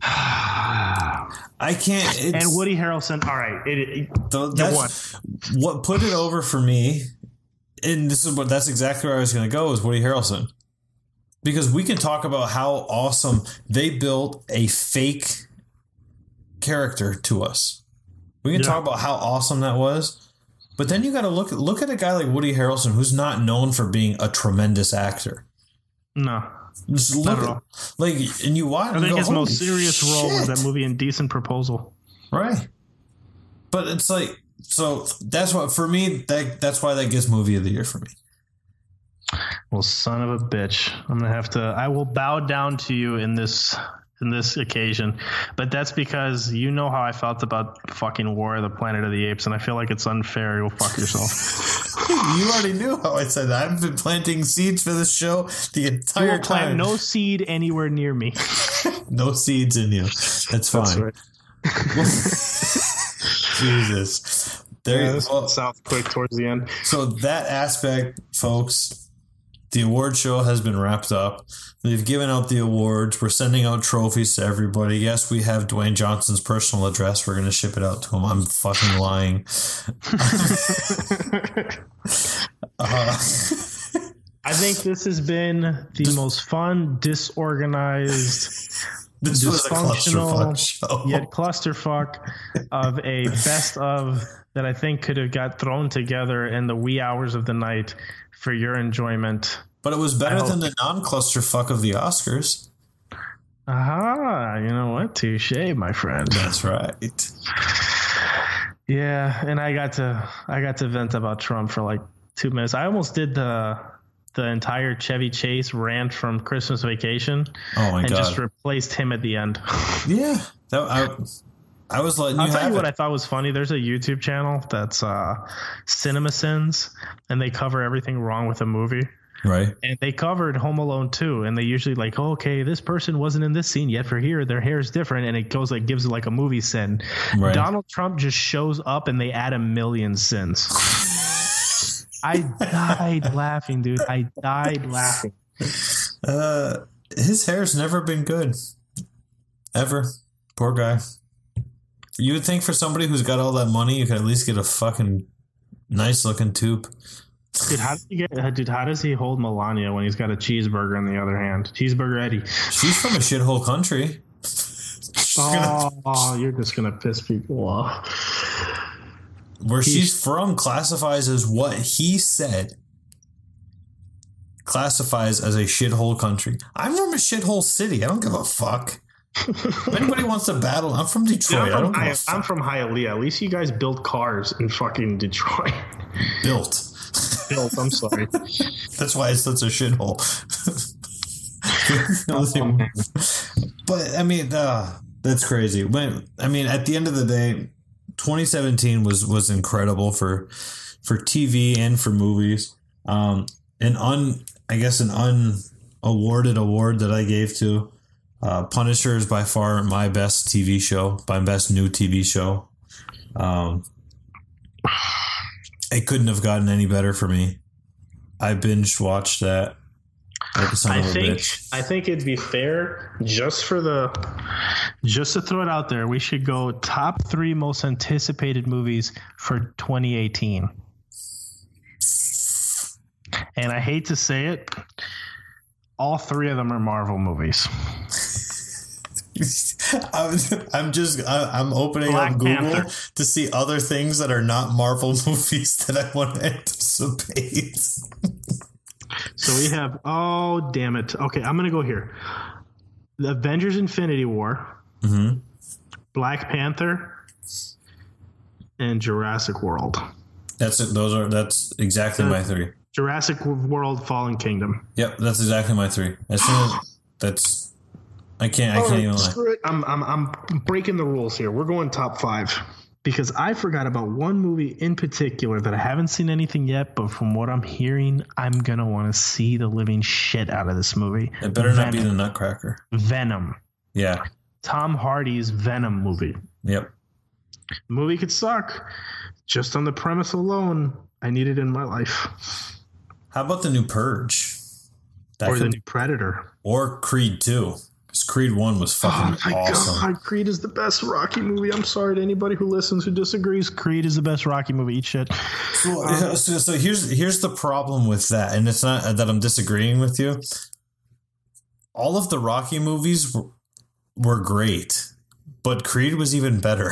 I can't. And Woody Harrelson. All right. That's what put it over for me. And that's exactly where I was going to go, is Woody Harrelson. Because we can talk about how awesome they built a fake character to us. We can talk about how awesome that was. But then you got to look at a guy like Woody Harrelson, who's not known for being a tremendous actor. No. Just look at, like, and you watch. I think his most serious role was that movie Indecent Proposal. Right. But it's like, so that's what, for me, that's why that gets movie of the year for me. Well, son of a bitch. I will bow down to you in this occasion, but that's because you know how I felt about fucking War of the Planet of the Apes, and I feel like it's unfair. You'll fuck yourself. You already knew how I said that. I've been planting seeds for this show the entire time. Plant no seed anywhere near me. No seeds in you. That's fine. That's right. Jesus. South quick towards the end. So that aspect, folks, the award show has been wrapped up. They've given out the awards. We're sending out trophies to everybody. Yes, we have Dwayne Johnson's personal address. We're going to ship it out to him. I'm fucking lying. I think this has been the most fun, disorganized, dysfunctional, yet clusterfuck of a best of that I think could have got thrown together in the wee hours of the night for your enjoyment. But it was better than the non-clusterfuck of the Oscars. Aha, you know what? Touche, my friend. That's right. Yeah, and I got to vent about Trump for like 2 minutes. I almost did the entire Chevy Chase rant from Christmas Vacation. Oh my God. And just replaced him at the end. Yeah. I was letting you have it. I'll tell you what I thought was funny. There's a YouTube channel that's Cinema Sins, and they cover everything wrong with a movie. Right. And they covered Home Alone 2, and they usually like, oh, okay, this person wasn't in this scene yet for here. Their hair is different, and it goes like gives like a movie sin. Right. Donald Trump just shows up, and they add 1 million sins. I died laughing, dude. I died laughing. His hair's never been good. Ever. Poor guy. You would think for somebody who's got all that money, you could at least get a fucking nice looking tube. Dude, how does he hold Melania when he's got a cheeseburger in the other hand? Cheeseburger Eddie. She's from a shithole country. You're just gonna piss people off. Where she's from classifies as what he said. Classifies as a shithole country. I'm from a shithole city. I don't give a fuck. If anybody wants to battle, I'm from Detroit. I'm from Hialeah. At least you guys build cars in fucking Detroit. Built. I'm sorry. That's why it's such a shithole. But I mean, that's crazy. I mean, at the end of the day, 2017 was incredible for TV and for movies. An unawarded award that I gave to Punisher is by far my best TV show, my best new TV show. It couldn't have gotten any better for me. I binge watched that like a son of a bitch. I think it'd be fair just to throw it out there. We should go top 3 most anticipated movies for 2018. And I hate to say it, all 3 of them are Marvel movies. I'm opening Black up Google Panther. to see other things that are not Marvel movies that I want to anticipate. So we have, oh, damn it. Okay, I'm going to go here. The Avengers Infinity War, Black Panther, and Jurassic World. That's exactly my 3. Jurassic World, Fallen Kingdom. Yep, that's exactly my 3. As soon as I can't even lie. I'm breaking the rules here. We're going top 5 because I forgot about one movie in particular that I haven't seen anything yet, but from what I'm hearing, I'm going to want to see the living shit out of this movie. It better not be the Nutcracker. Venom. Yeah. Tom Hardy's Venom movie. Yep. The movie could suck. Just on the premise alone, I need it in my life. How about the new Purge? The new Predator. Or Creed 2. Because Creed 1 was fucking awesome. God, Creed is the best Rocky movie. I'm sorry to anybody who listens who disagrees. Creed is the best Rocky movie. Eat shit. So here's the problem with that, and it's not that I'm disagreeing with you. All of the Rocky movies were great, but Creed was even better.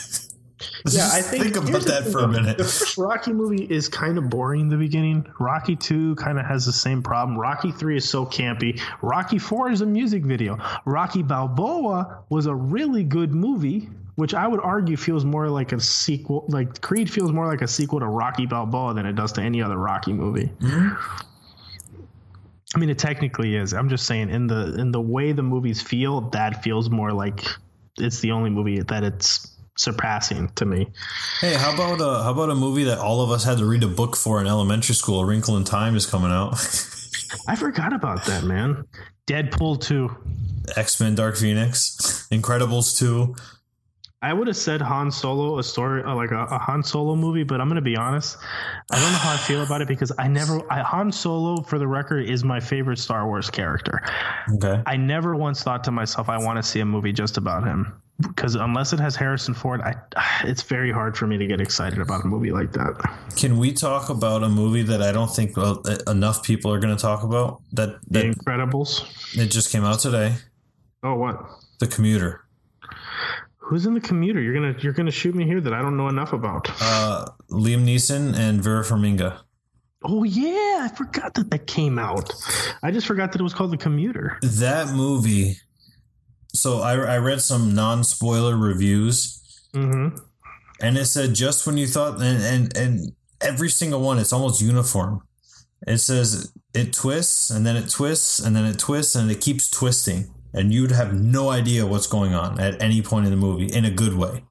I think about that for a minute. The first Rocky movie is kind of boring in the beginning. Rocky 2 kind of has the same problem. Rocky 3 is so campy. Rocky 4 is a music video. Rocky Balboa was a really good movie, which I would argue feels more like a sequel. Like Creed feels more like a sequel to Rocky Balboa than it does to any other Rocky movie. Mm-hmm. I mean, it technically is. I'm just saying in the way the movies feel, that feels more like it's the only movie that it's surpassing to me. Hey, how about a movie that all of us had to read a book for in elementary school? A Wrinkle in Time is coming out. I forgot about that, man. Deadpool 2. X-Men Dark Phoenix. Incredibles 2. I would have said Han Solo, a story like a Han Solo movie, but I'm going to be honest. I don't know how I feel about it because Han Solo, for the record, is my favorite Star Wars character. Okay. I never once thought to myself, I want to see a movie just about him. Because unless it has Harrison Ford, it's very hard for me to get excited about a movie like that. Can we talk about a movie that I don't think enough people are going to talk about? The Incredibles. It just came out today. Oh, what? The Commuter. Who's in The Commuter? You're gonna shoot me here that I don't know enough about. Liam Neeson and Vera Farmiga. Oh yeah, I forgot that came out. I just forgot that it was called The Commuter. That movie. So I read some non-spoiler reviews, and it said just when you thought, and every single one, it's almost uniform. It says it twists, and then it twists, and then it twists, and it keeps twisting, and you'd have no idea what's going on at any point in the movie in a good way.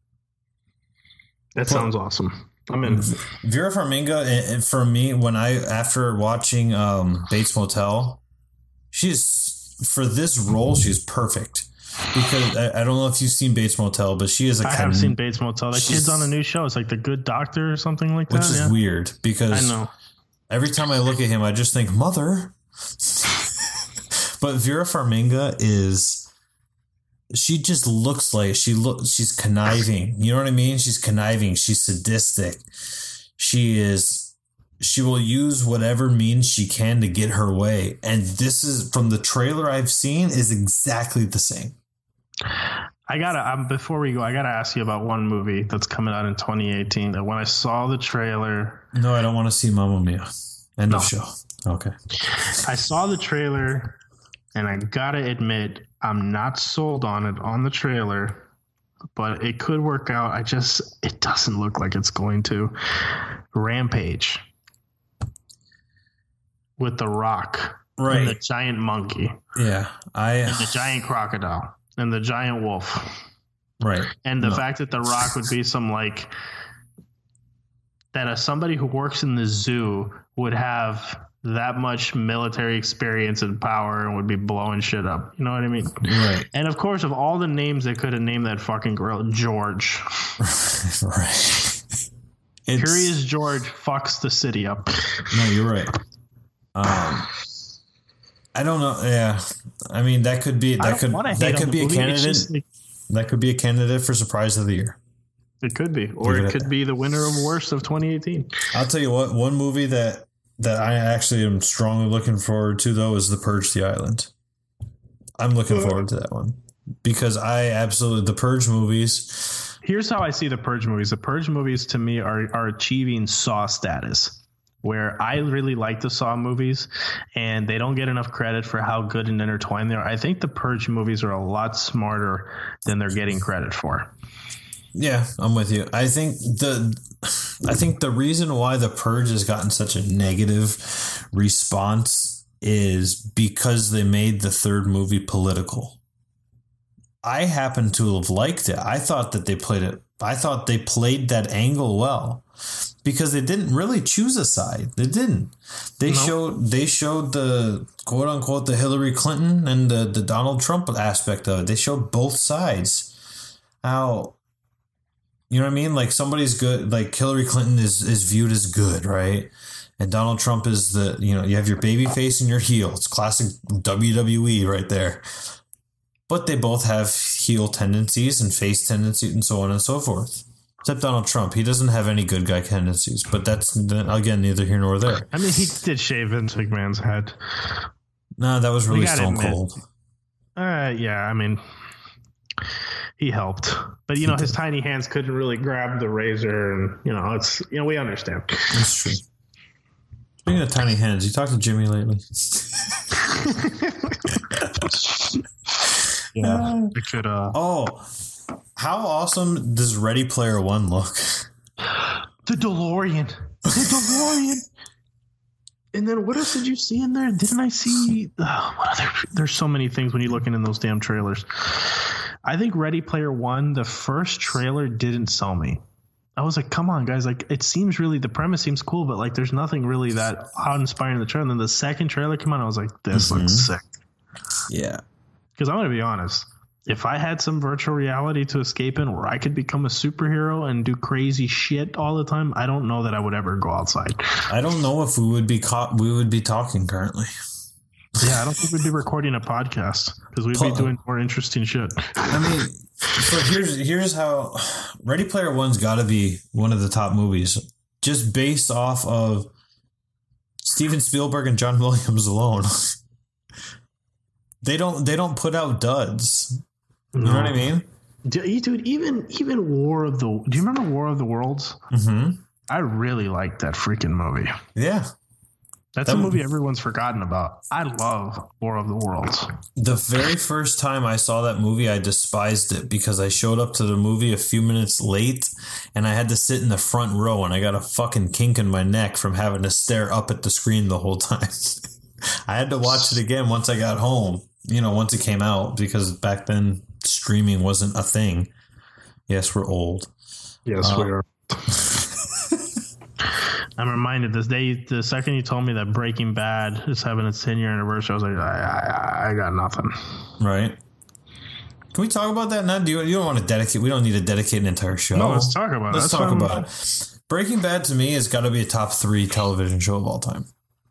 That sounds awesome. I'm in. Vera Farmiga, for me, after watching Bates Motel, for this role, she's perfect. because I don't know if you've seen Bates Motel, but she is I have seen Bates Motel. That kid's on a new show. It's like The Good Doctor or something like that. Which is weird because I know. Every time I look at him, I just think, mother. But Vera Farmiga she just looks like she's conniving. You know what I mean? She's conniving. She's sadistic. She will use whatever means she can to get her way. And this is, from the trailer I've seen, is exactly the same. Before we go, I gotta ask you about one movie that's coming out in 2018 that when I saw the trailer. No, I don't want to see Mamma Mia. End of show. Okay. I saw the trailer and I gotta admit, I'm not sold on it on the trailer, but it could work out. It doesn't look like it's going to. Rampage. With The Rock. Right. And the giant monkey. Yeah. And the giant crocodile. And the giant wolf. Right. And the fact that The Rock would be somebody who works in the zoo would have that much military experience and power and would be blowing shit up. You know what I mean? Right. And of course, of all the names they could have named that fucking gorilla, George. Right. Curious George fucks the city up. No, you're right. I don't know. Yeah. I mean, that could be a candidate. That could be a candidate for surprise of the year. It could be, or it could be the winner of worst of 2018. I'll tell you what, one movie that I actually am strongly looking forward to, though, is The Purge: The Island. I'm looking forward to that one because the Purge movies. Here's how I see the Purge movies. The Purge movies to me are achieving Saw status, where I really like the Saw movies and they don't get enough credit for how good and intertwined they are. I think the Purge movies are a lot smarter than they're getting credit for. Yeah, I'm with you. I think the reason why The Purge has gotten such a negative response is because they made the third movie political. I happen to have liked it. I thought they played that angle well because they didn't really choose a side. They didn't. They showed the quote unquote the Hillary Clinton and the Donald Trump aspect of it. They showed both sides. How, you know what I mean? Like, somebody's good, like Hillary Clinton is viewed as good, right? And Donald Trump is you have your baby face and your heel. It's classic WWE right there. But they both have heel tendencies and face tendencies and so on and so forth. Except Donald Trump. He doesn't have any good guy tendencies. But that's, again, neither here nor there. I mean, he did shave Vince McMahon's head. No, that was really Stone Cold. Yeah, I mean, he helped. But, his tiny hands couldn't really grab the razor. And, we understand. That's true. Speaking of tiny hands, you talked to Jimmy lately? Yeah. It could, how awesome does Ready Player One look? The DeLorean. And then what else did you see in there? Didn't I see... there's so many things when you're looking in those damn trailers. I think Ready Player One, the first trailer didn't sell me. I was like, come on, guys. Like, it seems really... The premise seems cool, but, like, there's nothing really that awe-inspiring in the trailer. And then the second trailer came on, I was like, this looks sick. Yeah. Because I'm going to be honest. If I had some virtual reality to escape in where I could become a superhero and do crazy shit all the time, I don't know that I would ever go outside. I don't know if we would be talking currently. Yeah, I don't think we'd be recording a podcast because we'd be doing more interesting shit. I mean, so here's how Ready Player One's got to be one of the top movies just based off of Steven Spielberg and John Williams alone. They don't put out duds. You know what I mean? Dude, even War of the... Do you remember War of the Worlds? Mm-hmm. I really liked that freaking movie. Yeah. That's a movie everyone's forgotten about. I love War of the Worlds. The very first time I saw that movie, I despised it because I showed up to the movie a few minutes late and I had to sit in the front row and I got a fucking kink in my neck from having to stare up at the screen the whole time. I had to watch it again once I got home, once it came out, because back then streaming wasn't a thing. Yes, we're old. Yes, we are. I'm reminded this day, the second you told me that Breaking Bad is having its 10-year anniversary, I was like, I got nothing. Right. Can we talk about that now? You don't want to dedicate. We don't need to dedicate an entire show. No, let's talk about it. Let's talk about it. Breaking Bad to me has got to be a top 3 television show of all time.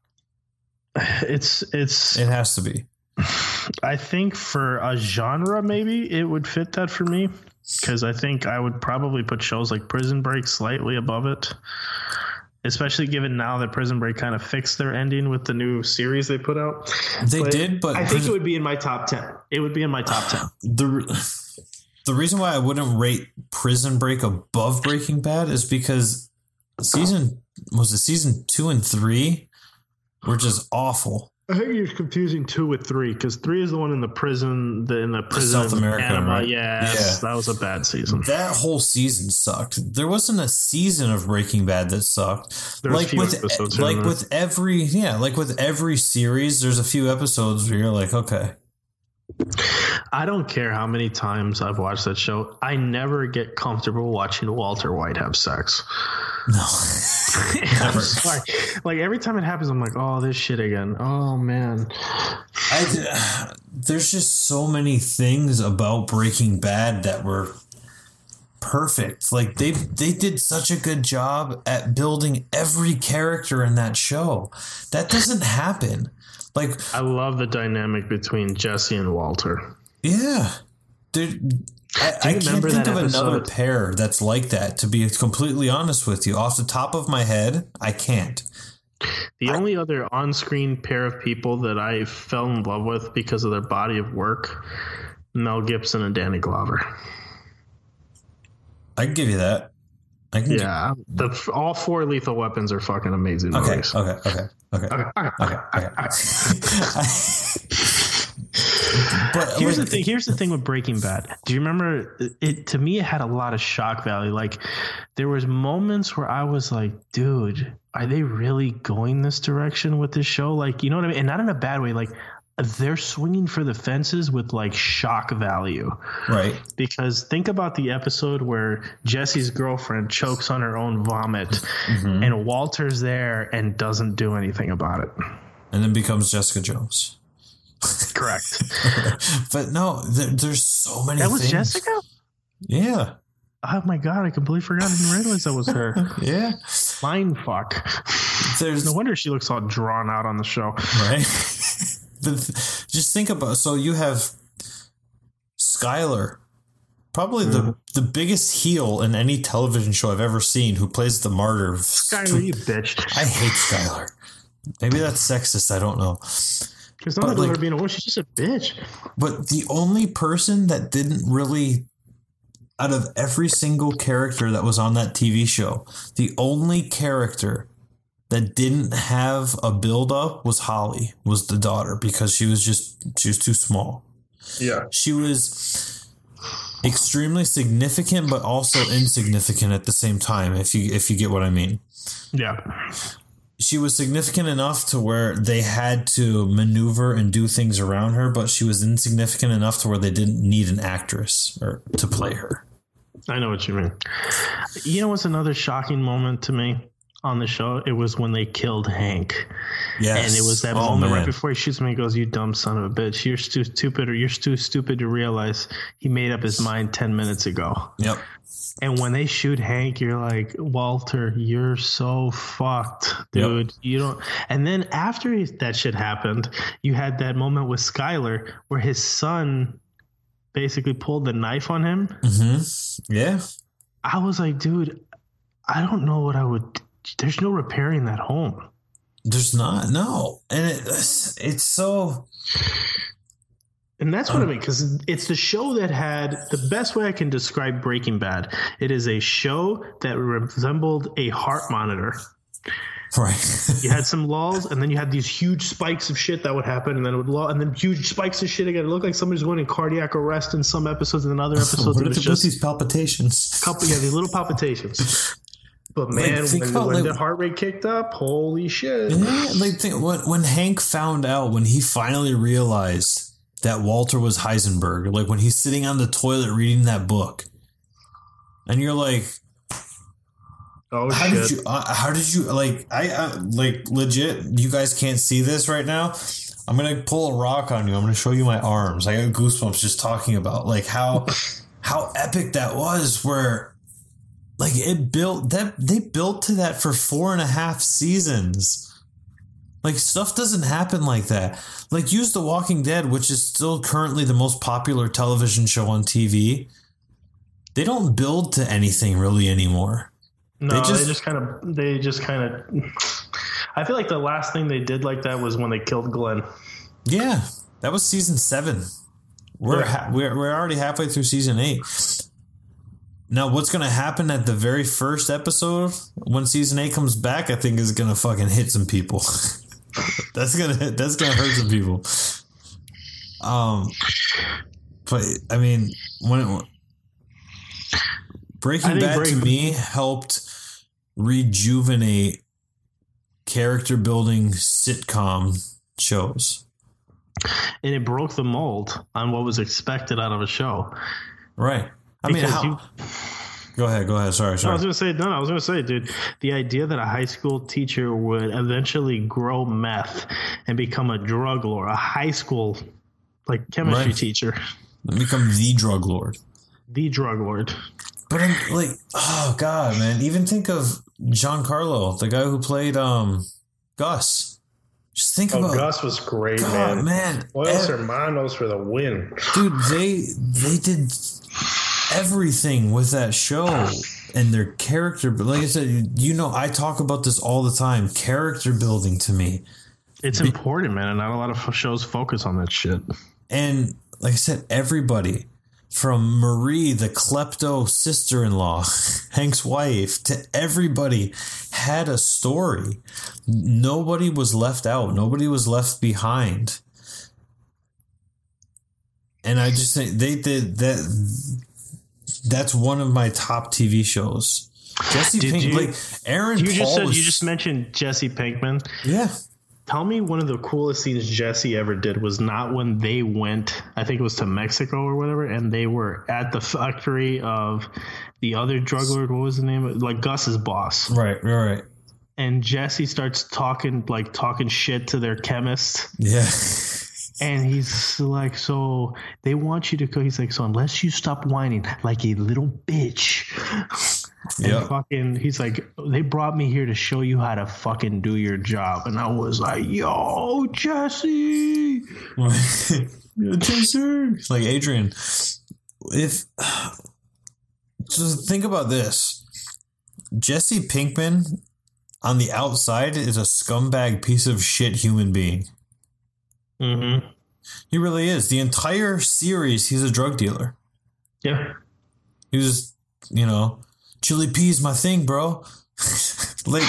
It has to be. I think for a genre, maybe it would fit that for me, because I think I would probably put shows like Prison Break slightly above it, especially given now that Prison Break kind of fixed their ending with the new series they put out. They did, but I think it would be in my top 10. It would be in my top 10. The reason why I wouldn't rate Prison Break above Breaking Bad is because season 2 and 3 were just awful. I think you're confusing 2 with 3, because 3 is the one in the prison, South America, right? Yes, that was a bad season. That whole season sucked. There wasn't a season of Breaking Bad that sucked. Like with every series, there's a few episodes where you're like, okay. I don't care how many times I've watched that show. I never get comfortable watching Walter White have sex. No. I'm sorry. Like every time it happens, I'm like, oh, this shit again. Oh man. There's just so many things about Breaking Bad that were perfect. Like they did such a good job at building every character in that show. That doesn't happen. Like I love the dynamic between Jesse and Walter. Yeah. I can't think of another pair that's like that, to be completely honest with you. Off the top of my head, I can't. The only other on-screen pair of people that I fell in love with because of their body of work, Mel Gibson and Danny Glover. I can give you that. All 4 Lethal Weapons are fucking amazing movies. Okay. But here's the thing with Breaking Bad. Do you remember it? To me, it had a lot of shock value. Like there was moments where I was like, dude, are they really going this direction with this show? Like, you know what I mean? And not in a bad way. Like they're swinging for the fences with like shock value. Right. Because think about the episode where Jesse's girlfriend chokes on her own vomit and Walter's there and doesn't do anything about it. And then becomes Jessica Jones. Correct. But no, there's so many things. That was Jessica? Yeah. Oh my God, I completely forgot. I didn't realize that was her. Yeah. Mind fuck. No wonder she looks all drawn out on the show. Right. Just think about, so you have Skyler, probably the biggest heel in any television show I've ever seen, who plays the martyr. Skyler, you bitch. I hate Skyler. Maybe that's sexist. I don't know. There's nothing to her being a woman. She's just a bitch. But the only person that didn't really, out of every single character that was on that TV show, the only character that didn't have a build up was Holly, was the daughter, because she was too small. Yeah. She was extremely significant, but also insignificant at the same time, if you get what I mean. Yeah. She was significant enough to where they had to maneuver and do things around her, but she was insignificant enough to where they didn't need an actress to play her. I know what you mean. You know what's another shocking moment to me on the show? It was when they killed Hank. Yes. And it was that moment right before he shoots me. He goes, "You dumb son of a bitch. You're too stupid, or you're too stupid to realize he made up his mind 10 minutes ago." Yep. And when they shoot Hank, you're like, Walter, you're so fucked, dude. Yep. You don't. And then after that shit happened, you had that moment with Skyler where his son basically pulled the knife on him. Mm-hmm. Yeah. I was like, dude, I don't know what I would. There's no repairing that home. There's not. No. And it's so. And that's what I mean, because it's the show that had the best way I can describe Breaking Bad. It is a show that resembled a heart monitor. Right. You had some lulls, and then you had these huge spikes of shit that would happen, and then it would lull, and then huge spikes of shit again. It looked like somebody's going in cardiac arrest in some episodes, and then other episodes it was just these palpitations. These little palpitations. But man, when the heart rate kicked up, holy shit! Yeah, when Hank found out, when he finally realized that Walter was Heisenberg, like when he's sitting on the toilet reading that book, and you're like, "Oh how shit! How did you like? I like legit. You guys can't see this right now. I'm gonna pull a rock on you. I'm gonna show you my arms. I got goosebumps just talking about like how epic that was. Where like it built that they built to that for 4.5 seasons. Like stuff doesn't happen like that. Like use The Walking Dead, which is still currently the most popular television show on TV. They don't build to anything really anymore. No, they just kind of. I feel like the last thing they did like that was when they killed Glenn. Yeah, that was season 7. We're already halfway through season 8. Now, what's going to happen at the very first episode when season 8 comes back? I think is going to fucking hit some people. That's gonna hurt some people. But I mean, Breaking Bad to me helped rejuvenate character building sitcom shows, and it broke the mold on what was expected out of a show. Right. I mean, Go ahead. Sorry. I was going to say, dude, the idea that a high school teacher would eventually grow meth and become a drug lord, a high school like chemistry teacher, become the drug lord. But I'm like, oh god, man! Even think of Giancarlo, the guy who played Gus. Just think about Gus was great, man. Los Hermanos for the win, dude. They did everything with that show and their character. But like I said, I talk about this all the time. Character building to me, it's important, man. And not a lot of shows focus on that shit. And like I said, everybody from Marie, the klepto sister-in-law, Hank's wife, to everybody had a story. Nobody was left out. Nobody was left behind. And I just think they did that. That's one of my top TV shows. Jesse Pinkman, Aaron Paul. You just mentioned Jesse Pinkman. Yeah. Tell me one of the coolest scenes Jesse ever did was not when they went, I think it was to Mexico or whatever, and they were at the factory of the other drug lord. What was the name? Like Gus's boss. Right. And Jesse starts talking shit to their chemist. Yeah. And he's like, so they want you to go. He's like, so unless you stop whining like a little bitch. And he's like, they brought me here to show you how to fucking do your job. And I was like, yo, Jesse. Jesse. Like Adrian. Just think about this. Jesse Pinkman on the outside is a scumbag piece of shit human being. Mm-hmm. He really is. The entire series, he's a drug dealer. Yeah. He was, chili peas my thing, bro. Like,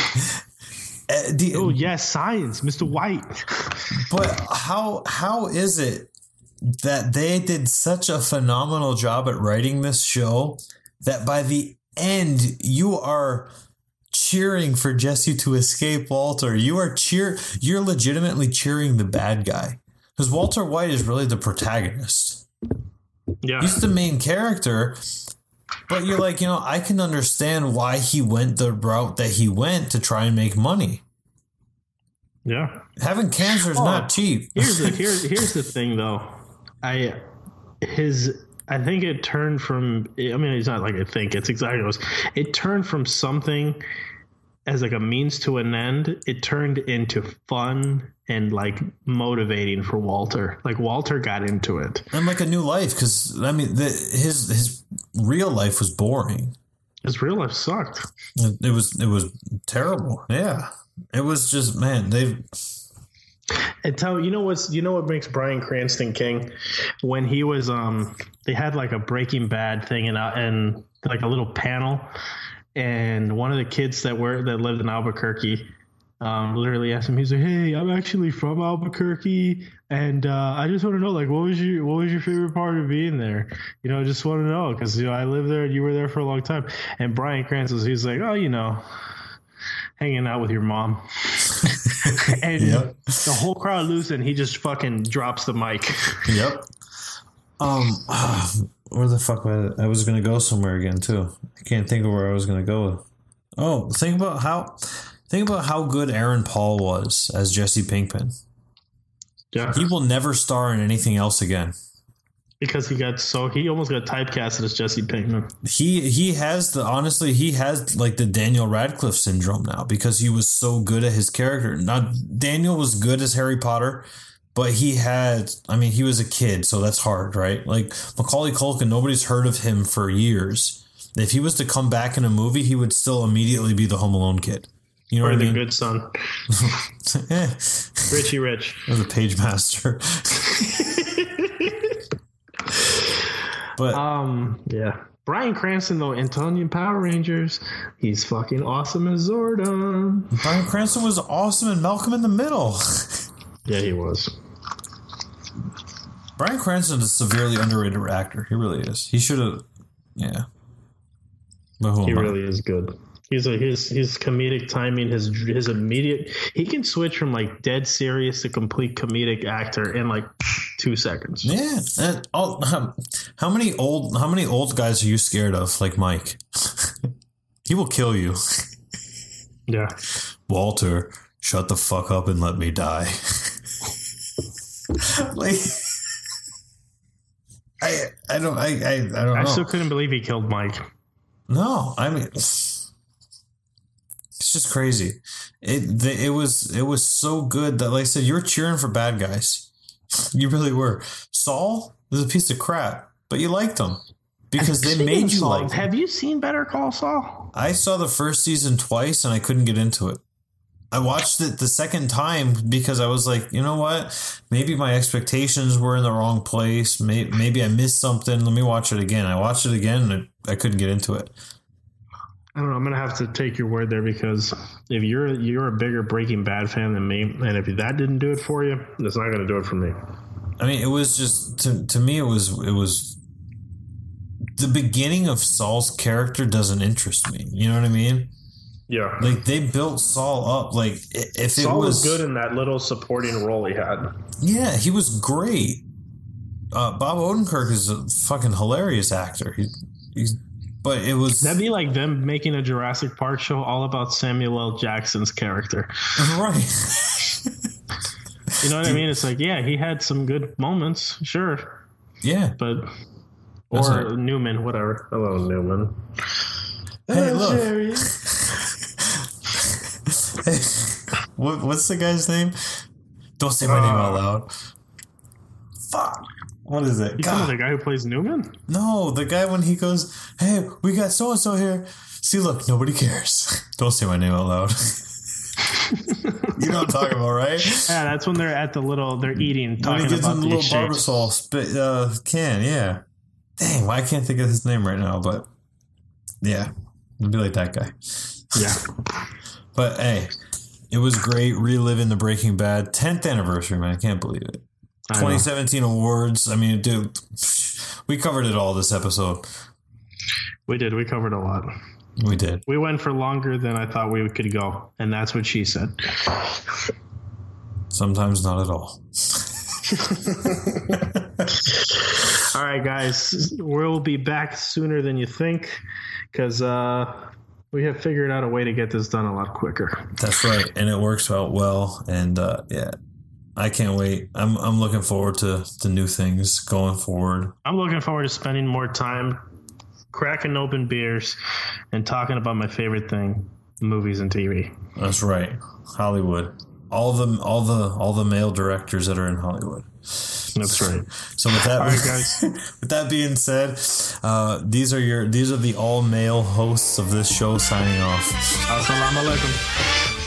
yes, science, Mr. White. But how is it that they did such a phenomenal job at writing this show that by the end you are cheering for Jesse to escape Walter? You're legitimately cheering the bad guy. Because Walter White is really the protagonist. Yeah. He's the main character. But you're like, I can understand why he went the route that he went to try and make money. Yeah. Having cancer is not cheap. Here's the thing, though. I think it turned from, it's not like I think, it's exactly what it was. It turned from something as like a means to an end. It turned into fun and like motivating for Walter. Like Walter got into it. And like a new life, because his real life was boring. His real life sucked. It was terrible. Yeah. It was just, man, you know what makes Bryan Cranston king? When he was they had like a Breaking Bad thing and like a little panel, and one of the kids that lived in Albuquerque literally asked him, he's like, hey, I'm actually from Albuquerque, and I just want to know, like, what was your favorite part of being there? I just want to know, because I live there and you were there for a long time. And Bryan Cranston, he's like, oh, hanging out with your mom. And the whole crowd loses, and he just fucking drops the mic. Yep. Where the fuck I was going to go somewhere again too. I can't think of where I was going to go. Oh, think about how good Aaron Paul was as Jesse Pinkman. Yeah. He will never star in anything else again. Because he almost got typecasted as Jesse Pinkman. He has like the Daniel Radcliffe syndrome now because he was so good at his character. Now, Daniel was good as Harry Potter, but he was a kid, so that's hard, right? Like Macaulay Culkin, nobody's heard of him for years. If he was to come back in a movie, he would still immediately be the Home Alone kid. You know what I mean? The good son. Richie Rich. As a page master. But yeah. Bryan Cranston, though, Antonian Power Rangers, he's fucking awesome as Zordon. Bryan Cranston was awesome in Malcolm in the Middle. Yeah, he was. Bryan Cranston is a severely underrated actor. He really is. He should have, yeah. He really is good. His comedic timing, his immediate, he can switch from like dead serious to complete comedic actor in like 2 seconds. Yeah. And how many old guys are you scared of? Like Mike, he will kill you. Yeah. Walter, shut the fuck up and let me die. Like, I don't know. I still couldn't believe he killed Mike. No, I mean, it's just crazy. It was so good that, like I said, you were cheering for bad guys. You really were. Saul was a piece of crap, but you liked him because they made you like him. Have you seen Better Call Saul? I saw the first season twice and I couldn't get into it. I watched it the second time because I was like, you know what? Maybe my expectations were in the wrong place. Maybe I missed something. Let me watch it again. I watched it again and I couldn't get into it. I don't know. I'm going to have to take your word there because if you're a bigger Breaking Bad fan than me, and if that didn't do it for you, it's not going to do it for me. I mean, it was just, to me, it was the beginning of Saul's character doesn't interest me. You know what I mean? Yeah. Like, they built Saul up. Like, if Saul was good in that little supporting role he had. Yeah, he was great. Bob Odenkirk is a fucking hilarious actor. But it was... That'd be like them making a Jurassic Park show all about Samuel L. Jackson's character. Right. You know what I mean? It's like, yeah, he had some good moments, sure. Yeah. But... Or Newman, whatever. Hello, Newman. Hey, look. Jerry. Hey, what's the guy's name? Don't say my name out loud. Fuck. What is it? You talking about the guy who plays Newman? No, the guy when he goes, hey, we got so-and-so here. See, look, nobody cares. Don't say my name out loud. You know what I'm talking about, right? Yeah, that's when they're at they're eating, talking when he gets about in the little Barbasol can, yeah. Dang, I can't think of his name right now, but yeah, it'd be like that guy. Yeah. But hey, it was great reliving the Breaking Bad 10th anniversary, man. I can't believe it. 2017 awards. I mean, dude, we covered it all this episode. We did. We covered a lot. We did. We went for longer than I thought we could go, and that's what she said. Sometimes not at all. All right, guys. We'll be back sooner than you think because we have figured out a way to get this done a lot quicker. That's right, and it works out well. And yeah, I can't wait. I'm looking forward to the new things going forward. I'm looking forward to spending more time cracking open beers and talking about my favorite thing, movies and TV. That's right, Hollywood. All the male directors that are in Hollywood. That's right. So with that, all right, guys. With that being said, these are the all male hosts of this show signing off. Assalamu alaikum.